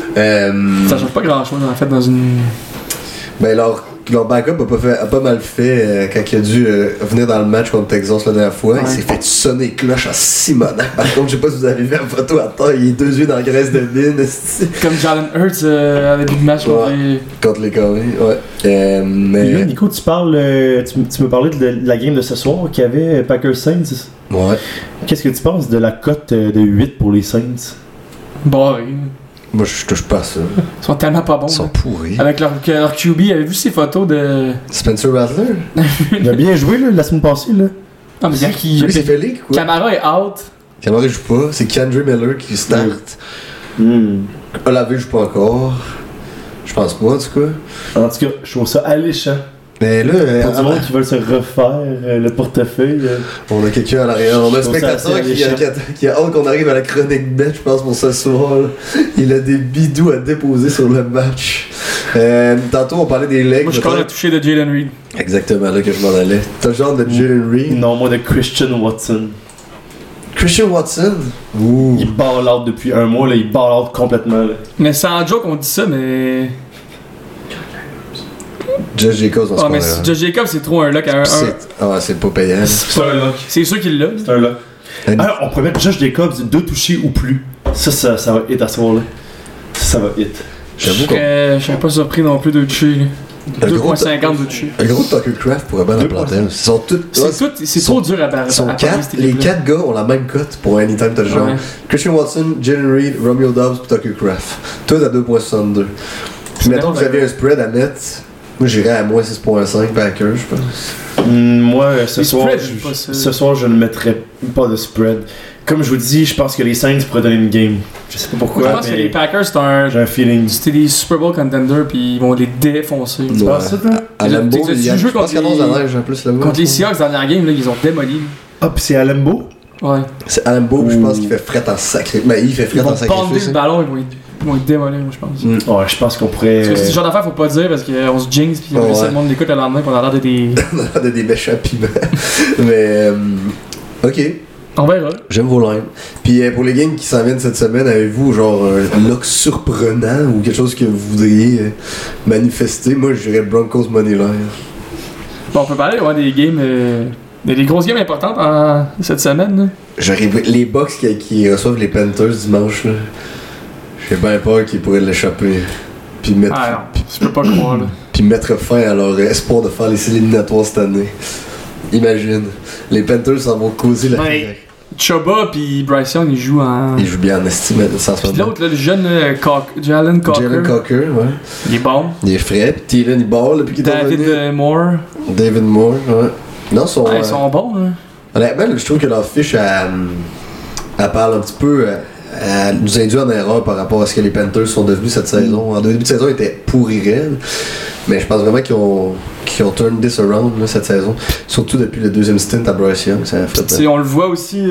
Ça change pas grand chose en fait dans une. Ben leur backup a pas mal fait quand il a dû venir dans le match contre Texas la dernière fois. Ouais. Il s'est fait sonner cloche en Simonac. Par contre, je sais pas si vous avez vu la photo à terre, il est 2 yeux dans la graisse de mine. Comme Jalen Hurts à début de match. Ouais. Contre les Cowboys, ouais. Et Mais là, Nico, tu me parlais de la game de ce soir qu'il y avait Packers Saints. ouais. Qu'est-ce que tu penses de la cote de 8 pour les Saints? Bon, Moi, je touche pas à ça. ils sont tellement pas bons. Ils sont là. pourris. Avec leur QB, avez-vous vu ces photos de. Spencer Rattler? Il a bien joué là, la semaine passée. Là. Non, mais il qui. Lui, c'est fait leak, quoi. Camara est out. Camara, il joue pas. C'est Kendra Miller qui start. Olave joue pas encore. Je pense pas, en tout cas. En tout cas, je trouve ça alléchant. Mais là, Pour du monde qui veulent se refaire le portefeuille. on a quelqu'un à l'arrière. On a un Je trouve ça spectateur assez qui a hâte qu'on arrive à la chronique bête, je pense, pour ce soir. Là. Il a des bidous à déposer sur le match. Tantôt, on parlait des legs. Moi, je suis quand même touché de Jalen Reed. Exactement, là que je m'en allais. T'as le genre de Jalen Reed. Non, moi de Christian Watson. Christian Watson. Ouh. Il ball out depuis un mois, là, il ball out complètement. Là. Mais sans joke, on dit ça, mais. Josh Jacobs dans ce Ah, mais coin-là. Josh Jacobs, c'est trop un lock à un. C'est pas payant. C'est un lock. C'est sûr qu'il l'a. C'est un lock. Alors, on pourrait mettre Josh Jacobs 2 touchés ou plus. Ça va hit à ce soir-là. Ça va hit. J'avoue qu'on. Je serais pas surpris non plus de toucher. Le gros 2.50 de toucher. Le gros Tucker Craft pourrait bien la planter. Ils sont tous. C'est trop dur à barrer. Ils sont quatre, les 4 gars ont la même cote pour un anytime touchdown. Ouais. Christian Watson, Jalen Reed, Romeo Dobbs et Tucker Craft. Tous à 2.62. Puis mettons que vous avez un spread à mettre. Moi j'irais à moins 6.5 Packers, je pense. Moi, Les spreads, j'aime pas ça. ce soir, je ne mettrais pas de spread. Comme je vous dis, je pense que les Saints pourraient donner une game. Je sais pas pourquoi, Je pense que mais les Packers, j'ai un feeling. c'était des Super Bowl contenders puis ils vont les défoncer. Tu penses ça, toi? À Lambeau, Tu sais, il y a- tu joues je pense contre qu'il y a les- la neige en plus là-bas. Contre les Seahawks, dernière game, là, ils ont démoli. Ah, pis c'est à Lambeau? Ouais. C'est à Lambeau, je pense Ouh. qu'il fait fret en sacré. Ben il fait Ils fret vont en ponder sacrifice. le ballon, ils vont être démolir, moi, je pense. Ouais, je pense qu'on pourrait. Parce que c'est ce genre d'affaire, faut pas dire parce qu'on se jinx puis Ouais. le monde l'écoute le lendemain qu'on a l'air de des. On a des méchants piments. Mais ok. On verra. J'aime vos lines. Puis pour les games qui s'en viennent cette semaine, avez-vous genre un look surprenant ou quelque chose que vous voudriez manifester? Moi, je dirais Broncos Moneyline. Bon, on peut parler des games. Il y a des grosses games importantes cette semaine. Là. J'arrive les Bucks qui reçoivent les Panthers dimanche. Là. J'ai bien peur qu'ils pourraient l'échapper. Puis mettre, Ah non, je peux pas croire. Là. puis mettre fin à leur espoir de faire les éliminatoires cette année. Imagine. Les Panthers s'en vont causer la Ouais. Chuba puis Bryce Young, ils jouent en. Ils jouent bien en estime sans Puis l'autre, là, le jeune Jalen Cocker, Jalen Cocker, ouais. il est bon. Il est frais. Puis Thielen, il barre depuis qu'il est David revenu. Moore, David Moore, ouais. Non, ils sont bons. Hein. honnêtement, je trouve que leur fiche, elle parle un petit peu. Elle nous induit en erreur par rapport à ce que les Panthers sont devenus cette saison. En début de saison, ils étaient pourris raides. Mais je pense vraiment qu'ils ont turn this around là, cette saison. Surtout depuis le deuxième stint à Bryce Young. Ça a fait, Puis, on le voit aussi,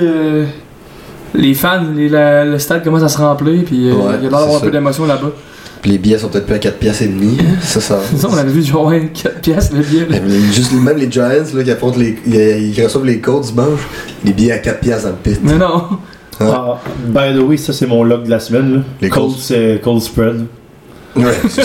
les fans, le stade commence à se remplir, puis il y a l'air d'avoir un c'est peu ça. d'émotion là-bas. Puis les billets sont peut-être plus à 4 piastres et demi. Ça. Ça, on avait vu genre 4 piastres le billet. Là. Juste même les Giants là, qui affrontent ils reçoivent les Colts dimanche, les billets à 4 piastres dans le pit. Mais non. Ah, by the way, ça c'est mon log de la semaine. Là. Les Cold spread. Ouais,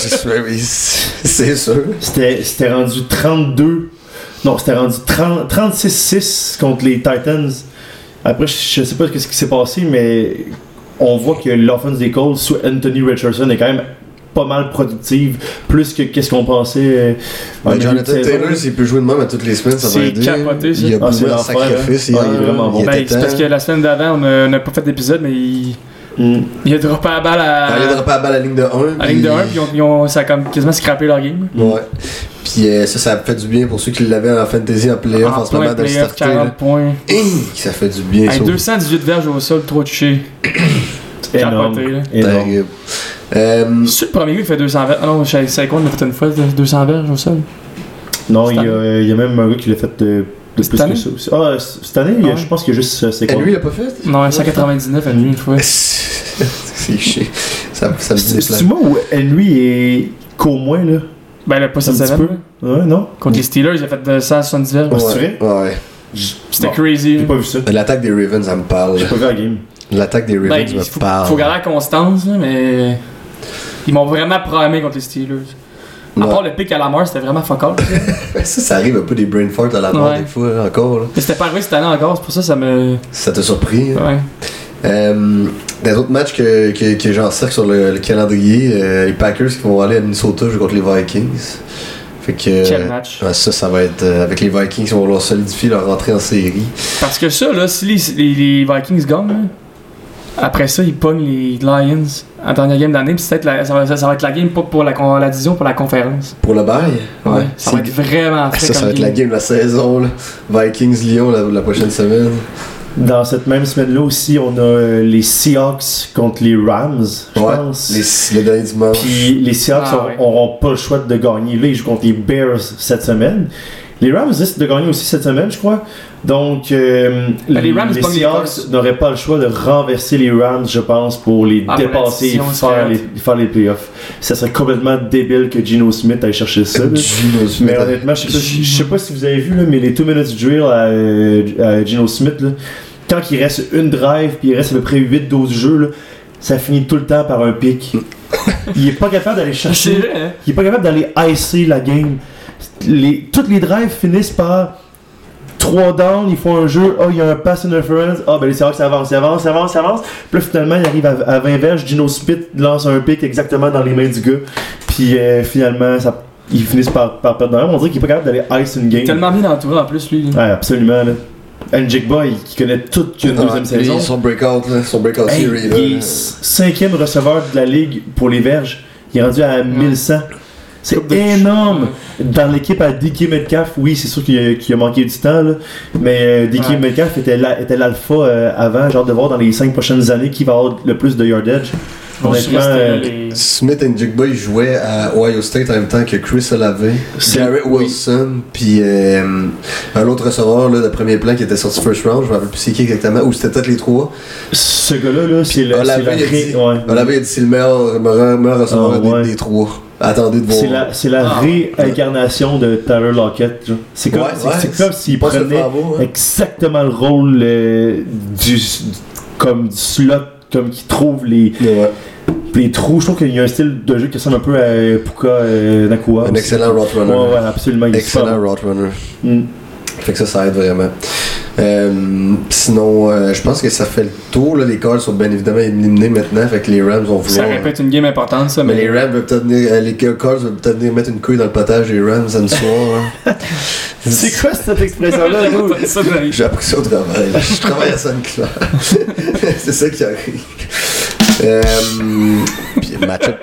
c'est sûr. C'était rendu 32. Non, c'était rendu 36-6 contre les Titans. Après, je sais pas ce qui s'est passé, mais on voit que l'offense des Colts sous Anthony Richardson est quand même pas mal productive, plus que qu'est-ce qu'on pensait. Ouais, Jonathan Taylor, s'il peut jouer de même à toutes les semaines, ça va C'est aider. capoté, ça. Il a Ah, c'est bourré un l'enfer, sacrifice. hein. Ah, il est vraiment bon. il Ben, était c'est parce temps. que la semaine d'avant, on n'a pas fait d'épisode, mais il a droppé la balle Ah, il a droppé la balle à la ligne de 1. à la ligne de 1, puis ça a comme quasiment scrappé leur game. Ouais. Puis ça a fait du bien pour ceux qui l'avaient en fantasy, en playoff, en ce moment, de le playoff, starter. 40 là. points. Ça fait du bien, Hey, ça. 218 verges au sol, 3 touchés. Énorme. Capoté, là. Énorme. Terrible. C'est le premier gars qui fait 200 verges. Ah non, je sais quoi, on l'a fait une fois, 200 verges au sol. Non, Cette il y a même un gars qui l'a fait de plus Cette année? que ça aussi. Ah, cette année, Ah ouais. je pense qu'il y a juste c'est Et quoi. lui, il l'a pas fait? Non, 199 à nuit une fois. C'est chiant. Ça me dit des C'est moi où Henry est qu'au moins là. Ben, là, pas cette Un petit semaine. peu. Ouais, non? Contre les Steelers, il a fait 170 verges. Ouais. c'est vrai? Ouais. C'était Bon, crazy. J'ai pas vu ça. L'attaque des Ravens, ça me parle. J'ai pas vu la game. L'attaque des Ben, Ravens il me faut parle. garder la constance, là, mais. Ils m'ont vraiment primé contre les Steelers. À Ouais. part le pic à la mort, c'était vraiment fuck all. Ça arrive un peu des brain farts à la mort Ouais. des fois, hein, encore. Là. Mais c'était pas arrivé cette année encore, c'est pour ça que ça me. Ça t'a surpris? Hein? Ouais. Des autres matchs que j'encercle sur le calendrier, les Packers qui vont aller à Minnesota jouer contre les Vikings. Fait que, Quel match. ouais, ça va être avec les Vikings qui vont leur solidifier leur entrée en série. Parce que ça, là, si les Vikings gagnent, là, après ça, ils pognent les Lions en dernière game d'année, puis ça va être la game pas pour la division, pour la conférence. Pour le bail? Ouais. Ça va être vraiment frais Ça comme va être la game de la saison. Là. Vikings-Lyon la prochaine semaine. Dans cette même semaine-là aussi, on a les Seahawks contre les Rams, je pense. Le dernier dimanche. Puis les Seahawks n'auront pas le choix de gagner. Là, ils jouent contre les Bears cette semaine. Les Rams risquent de gagner aussi cette semaine, je crois. Donc, les Seahawks n'auraient pas le choix de renverser les Rams, je pense, pour les dépasser et faire les playoffs. Ça serait complètement débile que Geno Smith aille chercher ça. Mais honnêtement, je sais pas si vous avez vu, là, mais les 2 minutes drill à Geno Smith, là, quand il reste une drive puis il reste à peu près 8-12 jeux, là, ça finit tout le temps par un pic. Il est pas capable d'aller chercher. Il est pas capable d'aller icer la game. Toutes les drives finissent par 3 downs, ils font un jeu, il y a un pass interference, ben les Seahawks avancent. Puis là, finalement, il arrive à 20 verges, Geno Smith lance un pick exactement dans les mains du gars. Puis finalement, ils finissent par perdre. On dirait qu'il est pas capable d'aller ice une game. Il est tellement bien entouré en plus, lui. Ouais, absolument. Là. Njigba, qui connaît toute une deuxième saison. Son breakout series. Il est 5e receveur de la ligue pour les verges. Il est rendu à 1100. C'est énorme! Dans l'équipe à DK Metcalf, oui, c'est sûr qu'il a manqué du temps, là. Mais DK Metcalf était l'alpha avant. J'ai hâte de voir dans les 5 prochaines années qui va avoir le plus de yardage. Honnêtement, Smith et Njigba, ils jouaient à Ohio State en même temps que Chris Olave, Garrett Wilson, puis un autre receveur là, de premier plan qui était sorti first round, je me rappelle plus c'est qui exactement, ou c'était peut-être les 3. Ce gars-là, c'est le. Olave a dit c'est le meilleur receveur des 3. Attendez de voir. C'est la réincarnation de Tyler Lockett. Genre. C'est comme s'il prenait exactement le rôle du slot, comme qu'il trouve les trous. Je trouve qu'il y a un style de jeu qui ressemble un peu à Puka Nakua. Un excellent route runner. Ouais, absolument. Excellent route runner. Fait que ça aide vraiment. Sinon, je pense que ça fait le tour. Là, les Cards sont bien évidemment éliminés maintenant. Fait que les Rams vont vouloir. Ça répète une game importante, ça. Mais les Rams veulent peut-être les Cards veulent peut-être venir mettre une couille dans le potage des Rams un soir. Hein. C'est quoi cette expression-là? J'ai appris ça au travail. Je travaille à Sainte-Claire. C'est ça qui arrive. Puis match-up.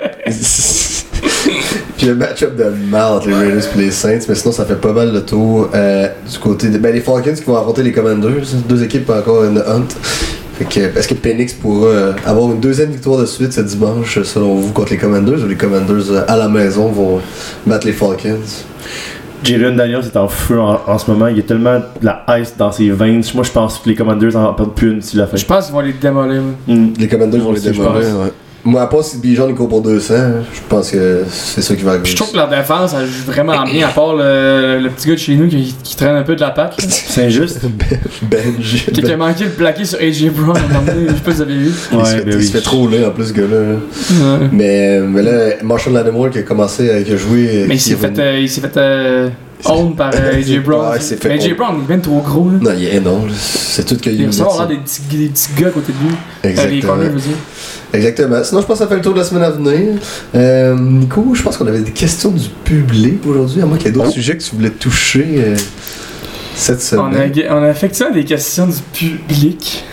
Puis le match-up de mal entre les Raiders et les Saints, mais sinon ça fait pas mal le tour du côté des les Falcons qui vont affronter les Commanders, 2 équipes encore in the hunt. Fait que, est-ce que Penix pourra avoir une 2e victoire de suite ce dimanche selon vous contre les Commanders, ou les Commanders à la maison vont battre les Falcons? Jalen Daniels est en feu en ce moment, il y a tellement de la ice dans ses veins. Moi je pense que les Commanders en perdent plus une s'il la fait. Je pense qu'ils vont les démolir. Les Commanders vont les démolir, ouais. Moi, à part si Bijan il court pour 200, je pense que c'est ça qui va arriver. Puis je trouve que leur défense, elle joue vraiment bien, à part le petit gars de chez nous qui traîne un peu de la patte. C'est injuste. Benj. Qui a manqué le plaqué sur AJ Brown, je sais pas si vous avez vu. Il se fait trop laid en plus, ce gars-là. Ouais. Mais là, Marshall Lattimore qui a commencé à jouer. Mais il s'est fait own par AJ Brown. Mais AJ Brown, il est bien trop gros. Là. Non, il est énorme. C'est tout qu'il y a. Il ressemble à des petits gars à côté de lui. Exactement. Les corners, je veux dire. Exactement. Sinon, je pense que ça fait le tour de la semaine à venir. Nico, je pense qu'on avait des questions du public aujourd'hui, à moins qu'il y ait d'autres sujets que tu voulais toucher cette semaine. On a effectivement des questions du public.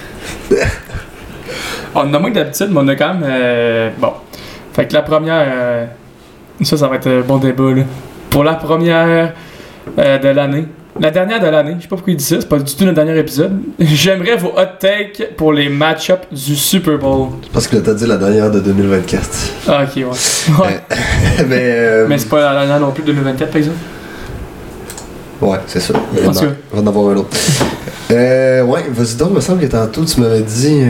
On en a moins que d'habitude, mais on a quand même... bon. Fait que la première... ça va être un bon débat, là. Pour la première de l'année. La dernière de l'année, je sais pas pourquoi il dit ça, c'est pas du tout notre dernier épisode. J'aimerais vos hot takes pour les match-ups du Super Bowl. Parce que t'as dit la dernière de 2024. Ah, ok, ouais. Mais c'est pas la dernière non plus de 2024, par exemple. Ouais, c'est ça. En tout cas. On va en avoir un autre. Ouais, vas-y donc, il me semble que tantôt tu m'avais dit.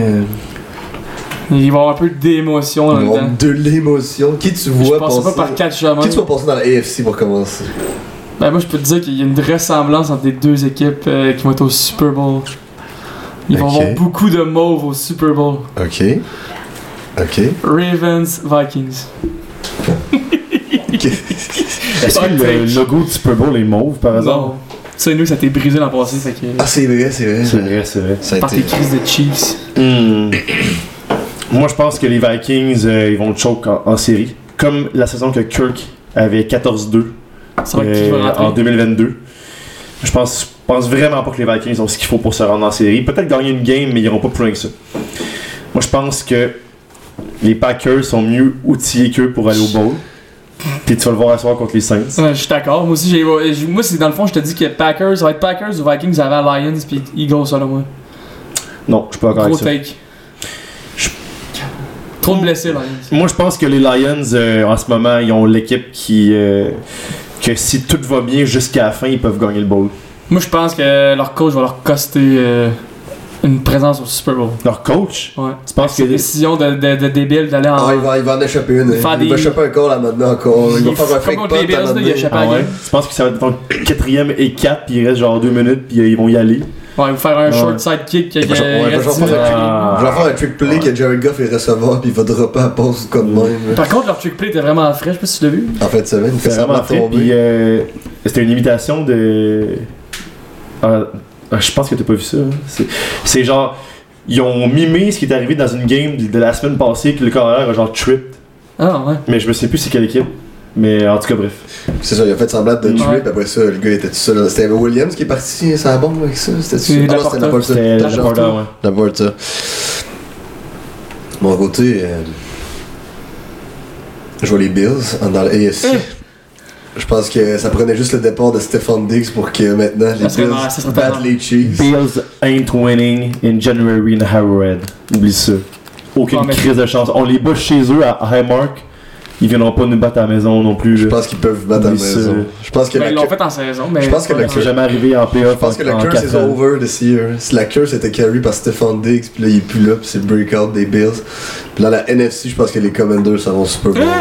Il va y avoir un peu d'émotion là dedans. De l'émotion. Qui tu vois passer. Je pense pas par 4 chemins. Qui tu vas passer dans la AFC pour commencer? Ben moi je peux te dire qu'il y a une ressemblance entre les 2 équipes qui vont être au Super Bowl. Ils vont avoir beaucoup de mauves au Super Bowl. Ok. Ok. Ravens, Vikings. Est-ce que le logo du Super Bowl est mauve, par exemple? Non. Tu sais, nous, ça t'est brisé l'an passé, fait que. Ah, c'est vrai. C'est vrai. Ça a Par tes été... crises de Chiefs. Moi, je pense que les Vikings, ils vont choke en série. Comme la saison que Kirk avait 14-2 Ça va qui va rentrer. en 2022. Je pense vraiment pas que les Vikings ont ce qu'il faut pour se rendre en série. Peut-être gagner une game, mais ils iront pas plus loin que ça. Moi, je pense que les Packers sont mieux outillés qu'eux pour aller au bowl. Puis tu vas le voir à soir contre les Saints. Ouais, je suis d'accord. Moi aussi, moi, c'est dans le fond, je te dis que Packers, ça va être Packers ou Vikings avant Lions puis Eagles, selon moi. Non, je suis pas d'accord Gros avec ça. take. Trop de blessés, Lions. Moi, je pense que les Lions, en ce moment, ils ont l'équipe qui... que si tout va bien jusqu'à la fin, ils peuvent gagner le bowl. Moi, je pense que leur coach va leur coster une présence au Super Bowl. Leur coach? Ouais. Tu penses C'est que... une décision de débile d'aller en. Ah, il va en échapper une. Faire Il va des- échapper un call là maintenant encore. Il va faire un Comme fake contre les punt Bills, à là, il a échappé à Ah la ouais? game. Tu penses que ça va être ton 4e et 4, puis il reste genre 2 minutes, puis ils vont y aller? Ouais, il va faire un Ouais. short side kick. Il va faire un trick play que Jared Goff est receveur puis il va dropper à pause comme même. Par contre, leur trick play était vraiment frais, je sais pas si tu l'as vu. En fait, semaine, il fait C'est ça vraiment fait, puis tomber. c'était une imitation de... je pense que t'as pas vu ça. Hein. C'est genre... Ils ont mimé ce qui est arrivé dans une game de la semaine passée que le carrière a genre tripped. Ah ouais. Mais je me sais plus c'est quelle équipe. Mais en tout cas, bref. C'est ça, il a fait semblant de tuer, Ouais. puis après ça, le gars était tout seul. C'était Williams qui est parti, ça a bombe avec ça. C'était C'est non, Laporta. c'était Laporta. C'était la Laporta. Porta, ouais. Laporta. Mon côté, je vois les Bills dans le AFC. Je pense que ça prenait juste le départ de Stephon Diggs pour que maintenant les Ça serait Bills marrant, ça serait battent tellement- les Chiefs. Bills ain't winning in January in Arrowhead. Oublie ça. Aucune Non, mais- crise de chance. On les bat chez eux à Highmark. Ils viendront pas nous battre à la maison non plus. Je là. pense qu'ils peuvent battre à la Oublie ça. maison. Je pense que Ben, la ils l'ont cur- fait en saison, mais. Je pense que pas le C'est jamais arrivé en playoff. je pense que le en curse 4 is ans. over this year. Si la curse était carry par Stephon Diggs, puis là il est plus là, puis c'est le breakout des Bills. Puis là la NFC, je pense que les Commanders ça va au Super Bowl.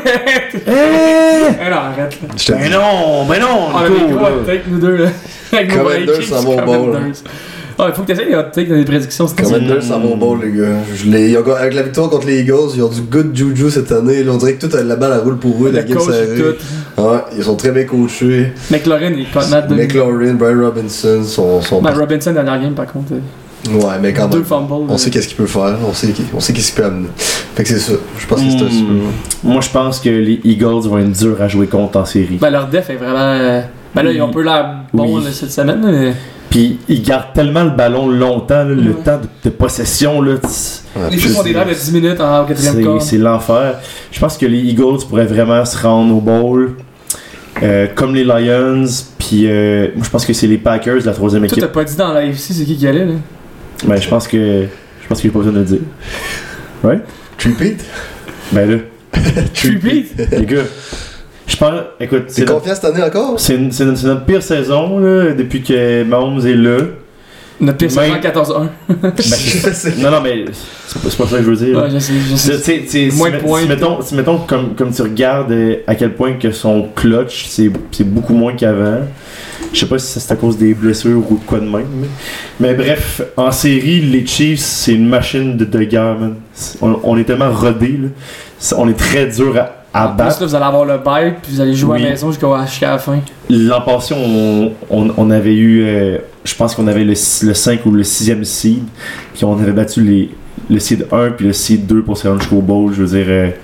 Eh non, arrête là. Je te Ben dis. non, ben non, On a des Nico, gros là. hot takes, nous deux là. Avec nos Commanders, Vikings, ça va au bowl, Commanders. Ah, il faut que tu essaies les hot takes dans les prédictions. c'est Commanders ça va au bowl les gars. Avec la victoire contre les Eagles, ils ont du good juju cette année. Là, on dirait que tout la balle elle roule pour eux, la Le game coach et serrée. tout. Ouais, ils sont très bien coachés. McLaurin est contenant de. McLaurin, Brian Robinson sont Ben, Robinson, dernière game par contre. ouais, mais quand Deux même. fumbles. On sait qu'est-ce qu'il peut faire, on sait qu'est-ce qu'il peut amener. Fait que c'est ça. Je pense que c'est un Super Bowl. Moi, je pense que les Eagles vont être durs à jouer contre en série. Ben, leur def est vraiment. Ben là, ils ont un peu l'air bons Oui. là, cette semaine, là, mais. Puis ils gardent tellement le ballon longtemps, là, le Ouais. temps de possession, là, Ouais, Les plus- filles font des drives de 10 minutes en quatrième quart. c'est l'enfer. Je pense que les Eagles pourraient vraiment se rendre au bowl, comme les Lions. Puis moi, je pense que c'est les Packers, la troisième Toi, équipe. t'as pas dit dans la FC c'est qui allait, là. Ben, je pense que j'ai pas besoin de le dire. Ouais? Repeat? Ben là, Repeat. les gars, je pense, écoute, T'es confiant cette année encore? c'est notre pire saison là, depuis que Mahomes est là. Notre pire Même- saison 14-1. Non, mais c'est pas ça que je veux dire. Ouais, je sais. Si Moins de points. si mettons comme tu regardes à quel point que son clutch c'est beaucoup moins qu'avant. Je sais pas si c'est à cause des blessures ou de quoi de même. Mais bref, en série, les Chiefs, c'est une machine de guerre, man. On est tellement rodés, là. On est très dur à En plus, battre. là, vous allez avoir le bike, puis vous allez jouer à Oui. la maison jusqu'à la fin. L'an passé, on avait eu, je pense qu'on avait le 5 ou le 6e seed, puis on avait battu le seed 1 puis le seed 2 pour se rendre jusqu'au bowl. Je veux dire,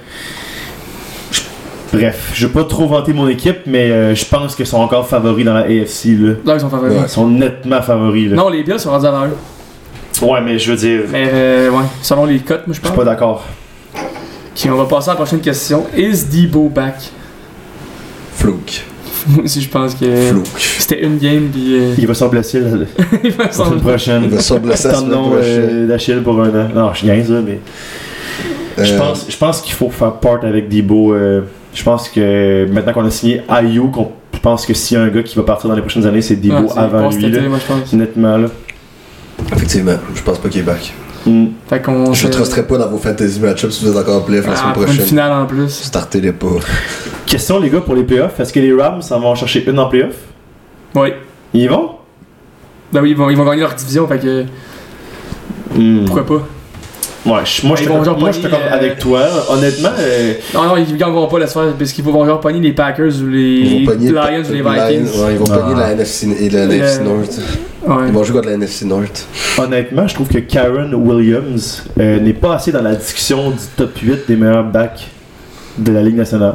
bref, je vais pas trop vanter mon équipe, mais je pense qu'ils sont encore favoris dans la AFC. Là. Là, ils sont favoris. Ouais. Ils sont nettement favoris. Là. Non, les Bills sont rendus avant eux. Ouais, mais je veux dire, Mais ouais, selon les cotes, moi je je suis pense. pas d'accord. Ok, on va passer à la prochaine question. Is Debo back? Flouk. Moi aussi, je pense que Flouk. c'était une game, puis. Il va se blesser la il va s'en semaine prochaine. Il va se blesser la semaine Tendon prochaine. d'Achille pour un an. Non, je gagne ça, mais. Je pense qu'il faut faire part avec Debo. Je pense que maintenant qu'on a signé Ayuk, je pense que s'il y a un gars qui va partir dans les prochaines années, c'est Debo Ouais, c'est avant bon cet lui. été, Là. moi je pense. Nettement, là. Effectivement, je pense pas qu'il est back. Fait qu'on. Je ne trusterai pas dans vos fantasy matchups si vous êtes encore en playoff la semaine pour une prochaine. finale en plus. Startez-les pas. Question, les gars, pour les playoffs. Est-ce que les Rams s'en vont chercher une en playoff? Oui. Ils y vont? Ben oui, ils vont gagner leur division, fait que. Pourquoi pas? Ouais, moi je suis d'accord avec toi. Honnêtement, Non, ils gagneront pas la soirée parce qu'ils vont genre pogner les Packers ou les Lions ou les Vikings. Ouais, ils vont pogner la NFC et la NFC North. Ouais. Ils vont jouer contre la NFC North. honnêtement, je trouve que Karen Williams n'est pas assez dans la discussion du top 8 des meilleurs backs de la Ligue nationale.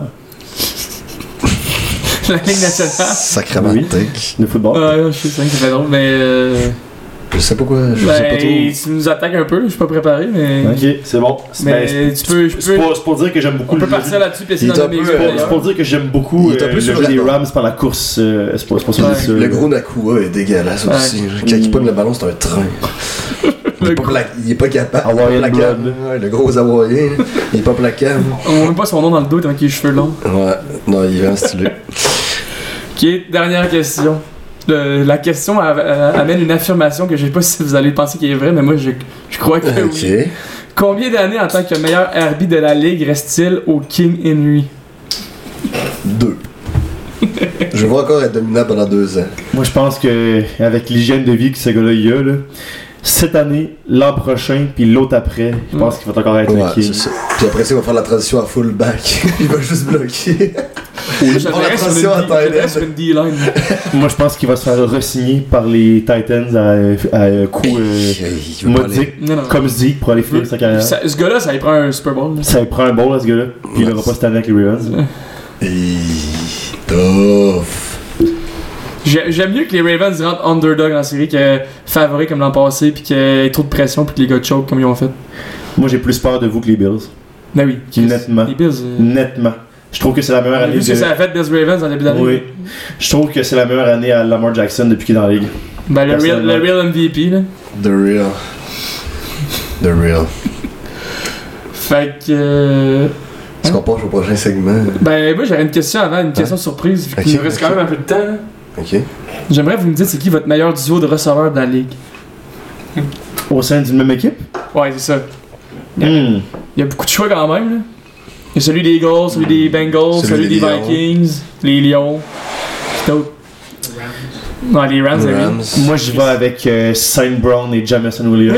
La Ligue nationale. Sacrément Oui. take. De football. Ouais, je sais que ça fait drôle, mais. Je sais pas quoi, je sais pas trop. Tu nous attaques un peu, je suis pas préparé, mais. Ok, c'est bon. Mais tu peux. C'est pour dire que j'aime beaucoup On peut partir là-dessus et essayer Il est d'en un nommer peu, les C'est meilleurs. pour dire que j'aime beaucoup Il est un peu le sur jeu la- des Rams par la course. C'est pour ça que je dis ça. Le gros Nakua est dégueulasse Ouais. aussi. Quand il pogne le ballon, c'est un train. Il est pas capable. Hawaiian Plaquable. blood. Ouais, le gros Hawaïen, il est pas plaquable. On voit même pas son nom dans le dos tant qu'il a les cheveux longs. Ouais, non, il est vraiment stylé. Ok, dernière question. La question amène une affirmation que je sais pas si vous allez penser qu'elle est vraie, mais moi je crois que Ok. oui. Combien d'années en tant que meilleur RB de la ligue reste-t-il au King Henry? 2. Je vais encore être dominant pendant 2 ans. Moi, je pense que avec l'hygiène de vie que ce gars-là il a, là, cette année, l'an prochain, puis l'autre après, je pense qu'il va encore être Ouais, le king. c'est ça. Puis après ça, il va faire la transition à fullback. Il va juste bloquer. Je Pour la verrais sur transition à une D- je verrais Thailand. sur une D-line. Moi, je pense qu'il va se faire re-signer par les Titans à coup Il veut pas aller. modique, Non, non. comme Zeke, pour aller finir sa carrière. Ce gars-là, ça lui prend un Super Bowl. là. Ça lui prend un bon, là, ce gars-là. Puis il aura pas cette année avec les Ravens. Tough. J'aime mieux que les Ravens rentrent underdog en série que favoris comme l'an passé, puis qu'il y ait trop de pression, puis que les gars choke comme ils ont fait. Moi, j'ai plus peur de vous que les Bills. Ben oui. Nettement. Les Bills. Nettement. Je trouve que c'est la meilleure On a année vu ce que ça a fait des Ravens en début d'année. Oui. Je trouve que c'est la meilleure année à Lamar Jackson depuis qu'il est dans la ligue. Ben le real MVP là. The real. The real. Fait que. Est-ce qu'on passe au prochain segment? Ben moi j'aurais une question avant, une question surprise. Vu qu'il Ok, nous reste ok. quand même un peu de temps. là. Ok. J'aimerais que vous me dites c'est qui votre meilleur duo de receveurs de la ligue. Au sein d'une même équipe? Ouais, c'est ça. Hmm. Il y a beaucoup de choix quand même là. Il y a celui des Eagles, celui des Bengals, celui des Lions. Vikings, les Lions. Qui d'autre? Ouais, les Rams, oui. Rams. Moi, j'y vais avec Saint Brown et Jamison Williams.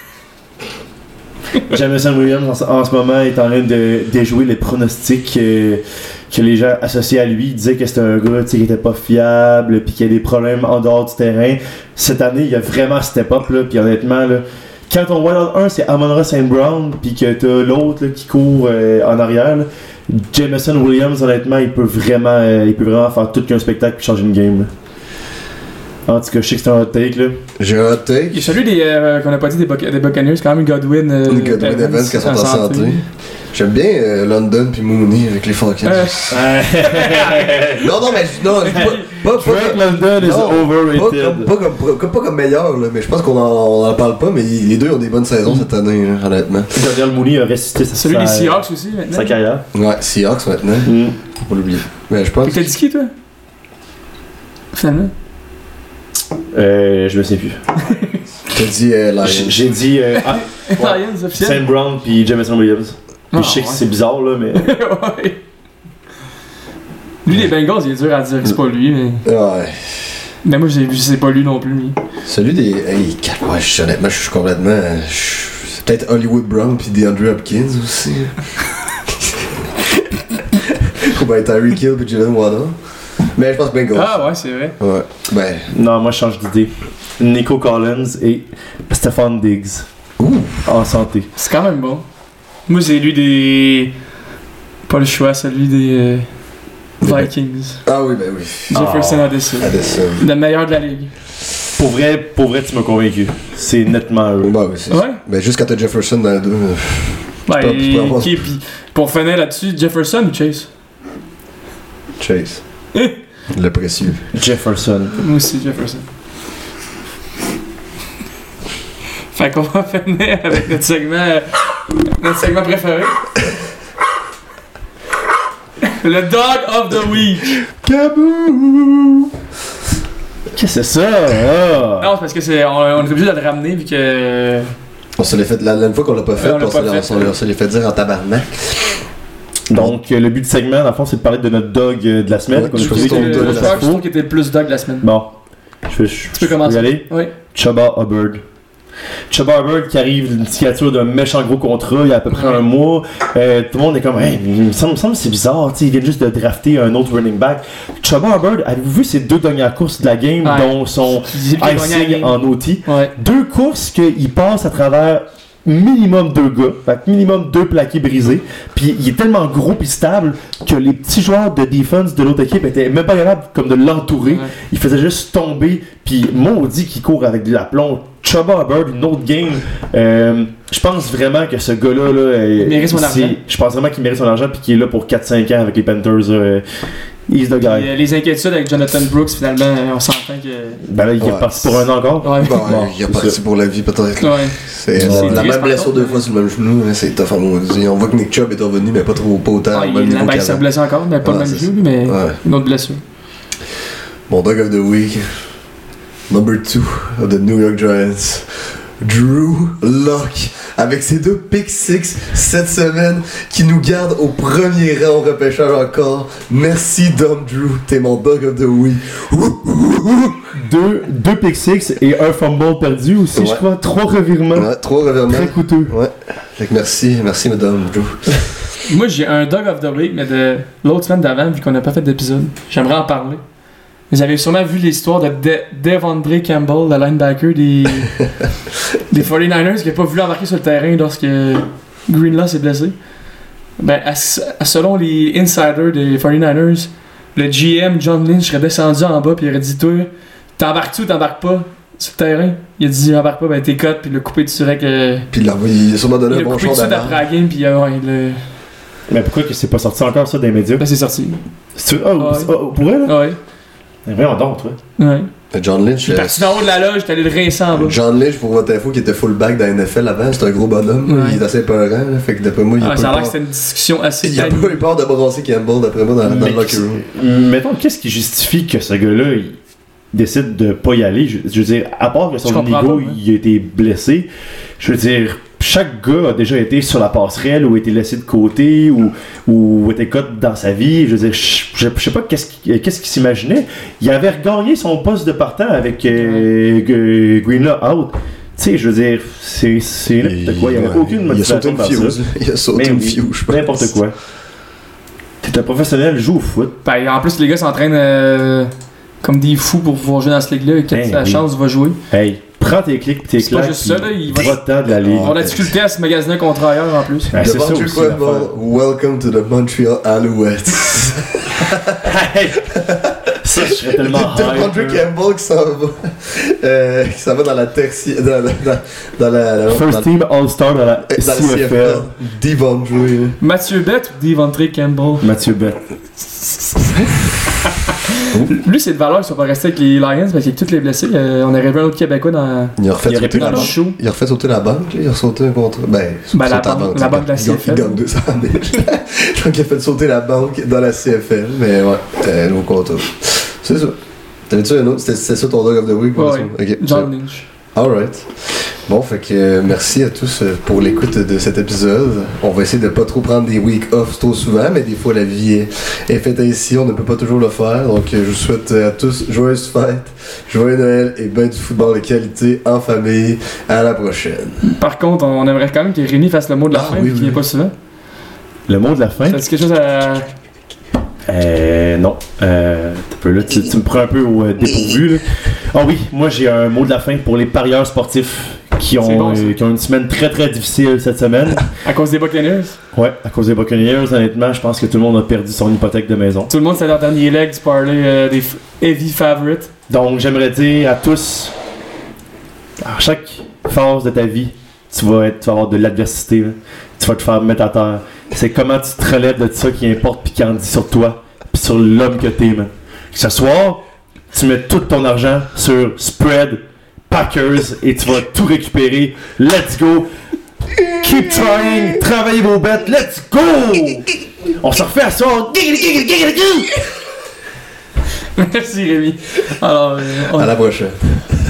Jamison Williams, en ce moment, est en train de déjouer les pronostics que les gens associés à lui. Ils disaient que c'était un gars tu sais, qui était pas fiable, puis qu'il y a des problèmes en dehors du terrain. Cette année, il a vraiment step up, là, puis honnêtement, là, quand ton wild 1 c'est Amon-Ra St. Brown, puis que t'as l'autre là, qui court en arrière, là, Jamison Williams, honnêtement, il peut vraiment faire tout qu'un spectacle puis changer une game. Là. En tout cas, je sais que c'est un hot take, là. J'ai un hot Il y a take. celui qu'on a pas dit des Buccaneers, quand même Godwin. Godwin Evans qui sont en santé. J'aime bien London puis Mooney avec les Falcons. Non, mais pas Drake London is non, overrated. pas comme meilleur, là, mais je pense qu'on en parle pas, mais les deux ont des bonnes saisons cette année, là, honnêtement. Daniel Mooney a ressuscité Celui des Seahawks aussi maintenant. sa carrière. Ouais, Seahawks maintenant, faut pas l'oublier. Mais je pense. T'as dit qui toi? Finalement. Je me sais plus. T'as dit Lions. J'ai dit Lions officiel. Saint Brown puis Jamison Williams. Puis je sais que c'est bizarre, là, mais. Ouais. Lui, les Bengals, il est dur à dire que c'est pas lui, mais. Ouais. Mais moi, j'ai vu, c'est pas lui non plus. lui. Celui des. Hey, honnêtement, je suis complètement. C'est peut-être Hollywood Brown puis DeAndre Hopkins aussi. Ou ben Tyreek Hill puis Jalen Waddle. Mais je pense Bengals. Ah ouais, c'est vrai. Ouais. Ben. Non, moi je change d'idée. Nico Collins et Stephon Diggs. Ouh. En santé. C'est quand même bon. Moi, c'est lui des. Pas le choix, celui des Vikings. Ah oui, ben oui. Jefferson Addison. Addison. Le meilleur de la ligue. Pour vrai, tu m'as convaincu. C'est nettement eux. Bah oui, c'est Ouais. ça. Ben juste quand t'as Jefferson dans le dos. Ouais, peux avoir- puis pour finir là-dessus, Jefferson ou Chase? Chase. Le précieux. Jefferson. Moi aussi, Jefferson. Fait qu'on va finir avec notre segment préféré. Le Dog of the Week. Kabou! Qu'est-ce que c'est ça? Ah. Non, c'est parce que on est obligé de le ramener vu que. On se l'est fait la dernière fois qu'on l'a pas fait, on l'a puis pas fait. on se l'est fait dire en tabarnak. Donc, le but du segment, dans le fond, c'est de parler de notre dog de la semaine. Ouais, qu'on a je choisi trouve comme que dog le de Je la trouve semaine. qu'il était le plus dog de la semaine. Bon. Je Tu peux commencer. y aller? Oui. Chubba Hubbard. Chuba Hubbard qui arrive d'une signature d'un méchant gros contrat il y a à peu près un mois. Tout le monde est comme, hey, il me semble que c'est bizarre, ils viennent juste de drafter un autre running back. Chuba Hubbard, avez-vous vu ces 2 dernières courses de la game, dont son icing en OT? Ouais. 2 courses qu'il passe à travers minimum 2 gars, fait minimum 2 plaqués brisés, puis il est tellement gros et stable que les petits joueurs de defense de l'autre équipe étaient même pas capables comme de l'entourer. Ouais. Il faisait juste tomber, puis maudit qu'il court avec de l'aplomb. Chuba Hubbard, une autre game. Je pense vraiment que ce gars-là, il mérite son argent. Je pense vraiment qu'il mérite son argent puis qu'il est là pour 4-5 ans avec les Panthers. He's the guy. Les inquiétudes avec Jonathan Brooks, finalement, on s'entend que. Ben là, il est parti pour un an encore. Ouais. Bon, il est parti pour la vie, peut-être. Ouais. C'est la même blessure 2 fois sur le même genou. C'est tough à maudit. On voit que Nick Chubb est revenu, mais pas autant. Il s'est blessé encore, mais pas le même genou, mais une autre blessure. Mon Dog of the Week, number 2 of the New York Giants, Drew Lock, avec ses 2 pick 6 cette semaine qui nous gardent au premier rang au repêchage encore. Merci Dom Drew, t'es mon Dog of the Week. 2 pick 6 et un fumble perdu aussi, je crois. 3 revirements. Ouais, 3 revirements. Très coûteux. Ouais. Fait que merci Madame Drew. Moi j'ai un Dog of the Week, mais de l'autre semaine d'avant, vu qu'on n'a pas fait d'épisode, j'aimerais en parler. Vous avez sûrement vu l'histoire de Devondre Campbell, le linebacker des 49ers, qui n'a pas voulu embarquer sur le terrain lorsque Greenlaw s'est blessé. Ben, selon les insiders des 49ers, le GM John Lynch serait descendu en bas et il aurait dit: toi, t'embarques-tu ou t'embarques pas sur le terrain? Il a dit: embarque pas, ben t'es cut, puis il l'a coupé direct. Puis il a sûrement donné un bon choix d'avant. Il l'a coupé après la game, puis Mais pourquoi que c'est pas sorti encore ça dans les médias? Ben c'est sorti. Pour elle? Ouais. Mais voyons donc, toi. Ouais. John Lynch. Il est parti d'en haut de la loge, t'es allé le rincer en bas. John Lynch, pour votre info, qui était fullback dans la NFL avant, c'est un gros bonhomme. Ouais. Il est assez peurant, fait que d'après moi, il a pas eu peur. Ça a l'air que c'était une discussion assez. Il a pas eu peur de brasser Campbell, d'après moi, dans le locker room. Mettons, qu'est-ce qui justifie que ce gars-là, il décide de pas y aller? Je veux dire, à part que son ego, il a été blessé, je veux dire, chaque gars a déjà été sur la passerelle ou été laissé de côté ou été cut dans sa vie. Je veux dire, je sais pas qu'est-ce qu'il s'imaginait. Il avait regagné son poste de partant avec Greenlaw out. Tu sais, je veux dire, c'est n'importe quoi. Il n'y avait aucune motivation de faire ça. Il a sauté une fuse, je pense. N'importe quoi. T'es un professionnel, joue au foot. Ben, en plus, les gars s'entraînent comme des fous pour pouvoir jouer dans cette ligue-là. Et quand la chance va jouer. Hey, prends tes clics et tes claques. C'est pas juste ça, là. Il va de la ligue. On a la difficulté à se magasiner contre ailleurs en plus. Ben, c'est ça aussi. Welcome to the Montreal Alouettes. Ça, je serais tellement hype. Devondre Campbell qui s'en va dans la tertiaire. Dans la First team All-Star dans la CFL. Devondre. Mathieu Bett ou Devondre Campbell? Mathieu Bett. Lui, c'est de valeur qu'ils sont pas restés avec les Lions parce qu'avec tous les blessés, on a rêvé un autre Québécois dans. Il a refait sauter la banque. Il a refait sauter la banque, il a sauté un contrat. La banque de la CFL. Il gagne 200 000. Je crois qu'il a fait sauter la banque dans la CFL, mais ouais, nouveau contrat. C'est ça. T'avais-tu un autre? C'était ça ton Dog of the Week? Ouais, okay. John Lynch. Alright. Bon, fait que merci à tous pour l'écoute de cet épisode. On va essayer de pas trop prendre des week off trop souvent, mais des fois la vie est faite ainsi, on ne peut pas toujours le faire. Donc je vous souhaite à tous joyeuses fêtes, joyeux Noël et ben du football de qualité en famille. À la prochaine. Par contre, on aimerait quand même que Rémi fasse le mot de la fin, qui vient pas souvent. Le mot de la fin? Ça dit quelque chose à... non. Tu me prends un peu au dépourvu. Ah oui, moi j'ai un mot de la fin pour les parieurs sportifs qui ont une semaine très très difficile cette semaine. À cause des Buccaneers? Ouais, à cause des Buccaneers, honnêtement, je pense que tout le monde a perdu son hypothèque de maison. Tout le monde, c'est leur dernier leg du parlay des heavy favorites. Donc j'aimerais dire à tous, à chaque phase de ta vie, tu vas avoir de l'adversité, là. Tu vas te faire mettre à terre. C'est comment tu te relèves de ça qui importe puis qui en dit sur toi puis sur l'homme que t'es, man. Ce soir, tu mets tout ton argent sur spread Packers et tu vas tout récupérer. Let's go! Keep trying! Travaillez vos bêtes! Let's go! On se refait à soir! Merci Rémi. Alors, à la prochaine.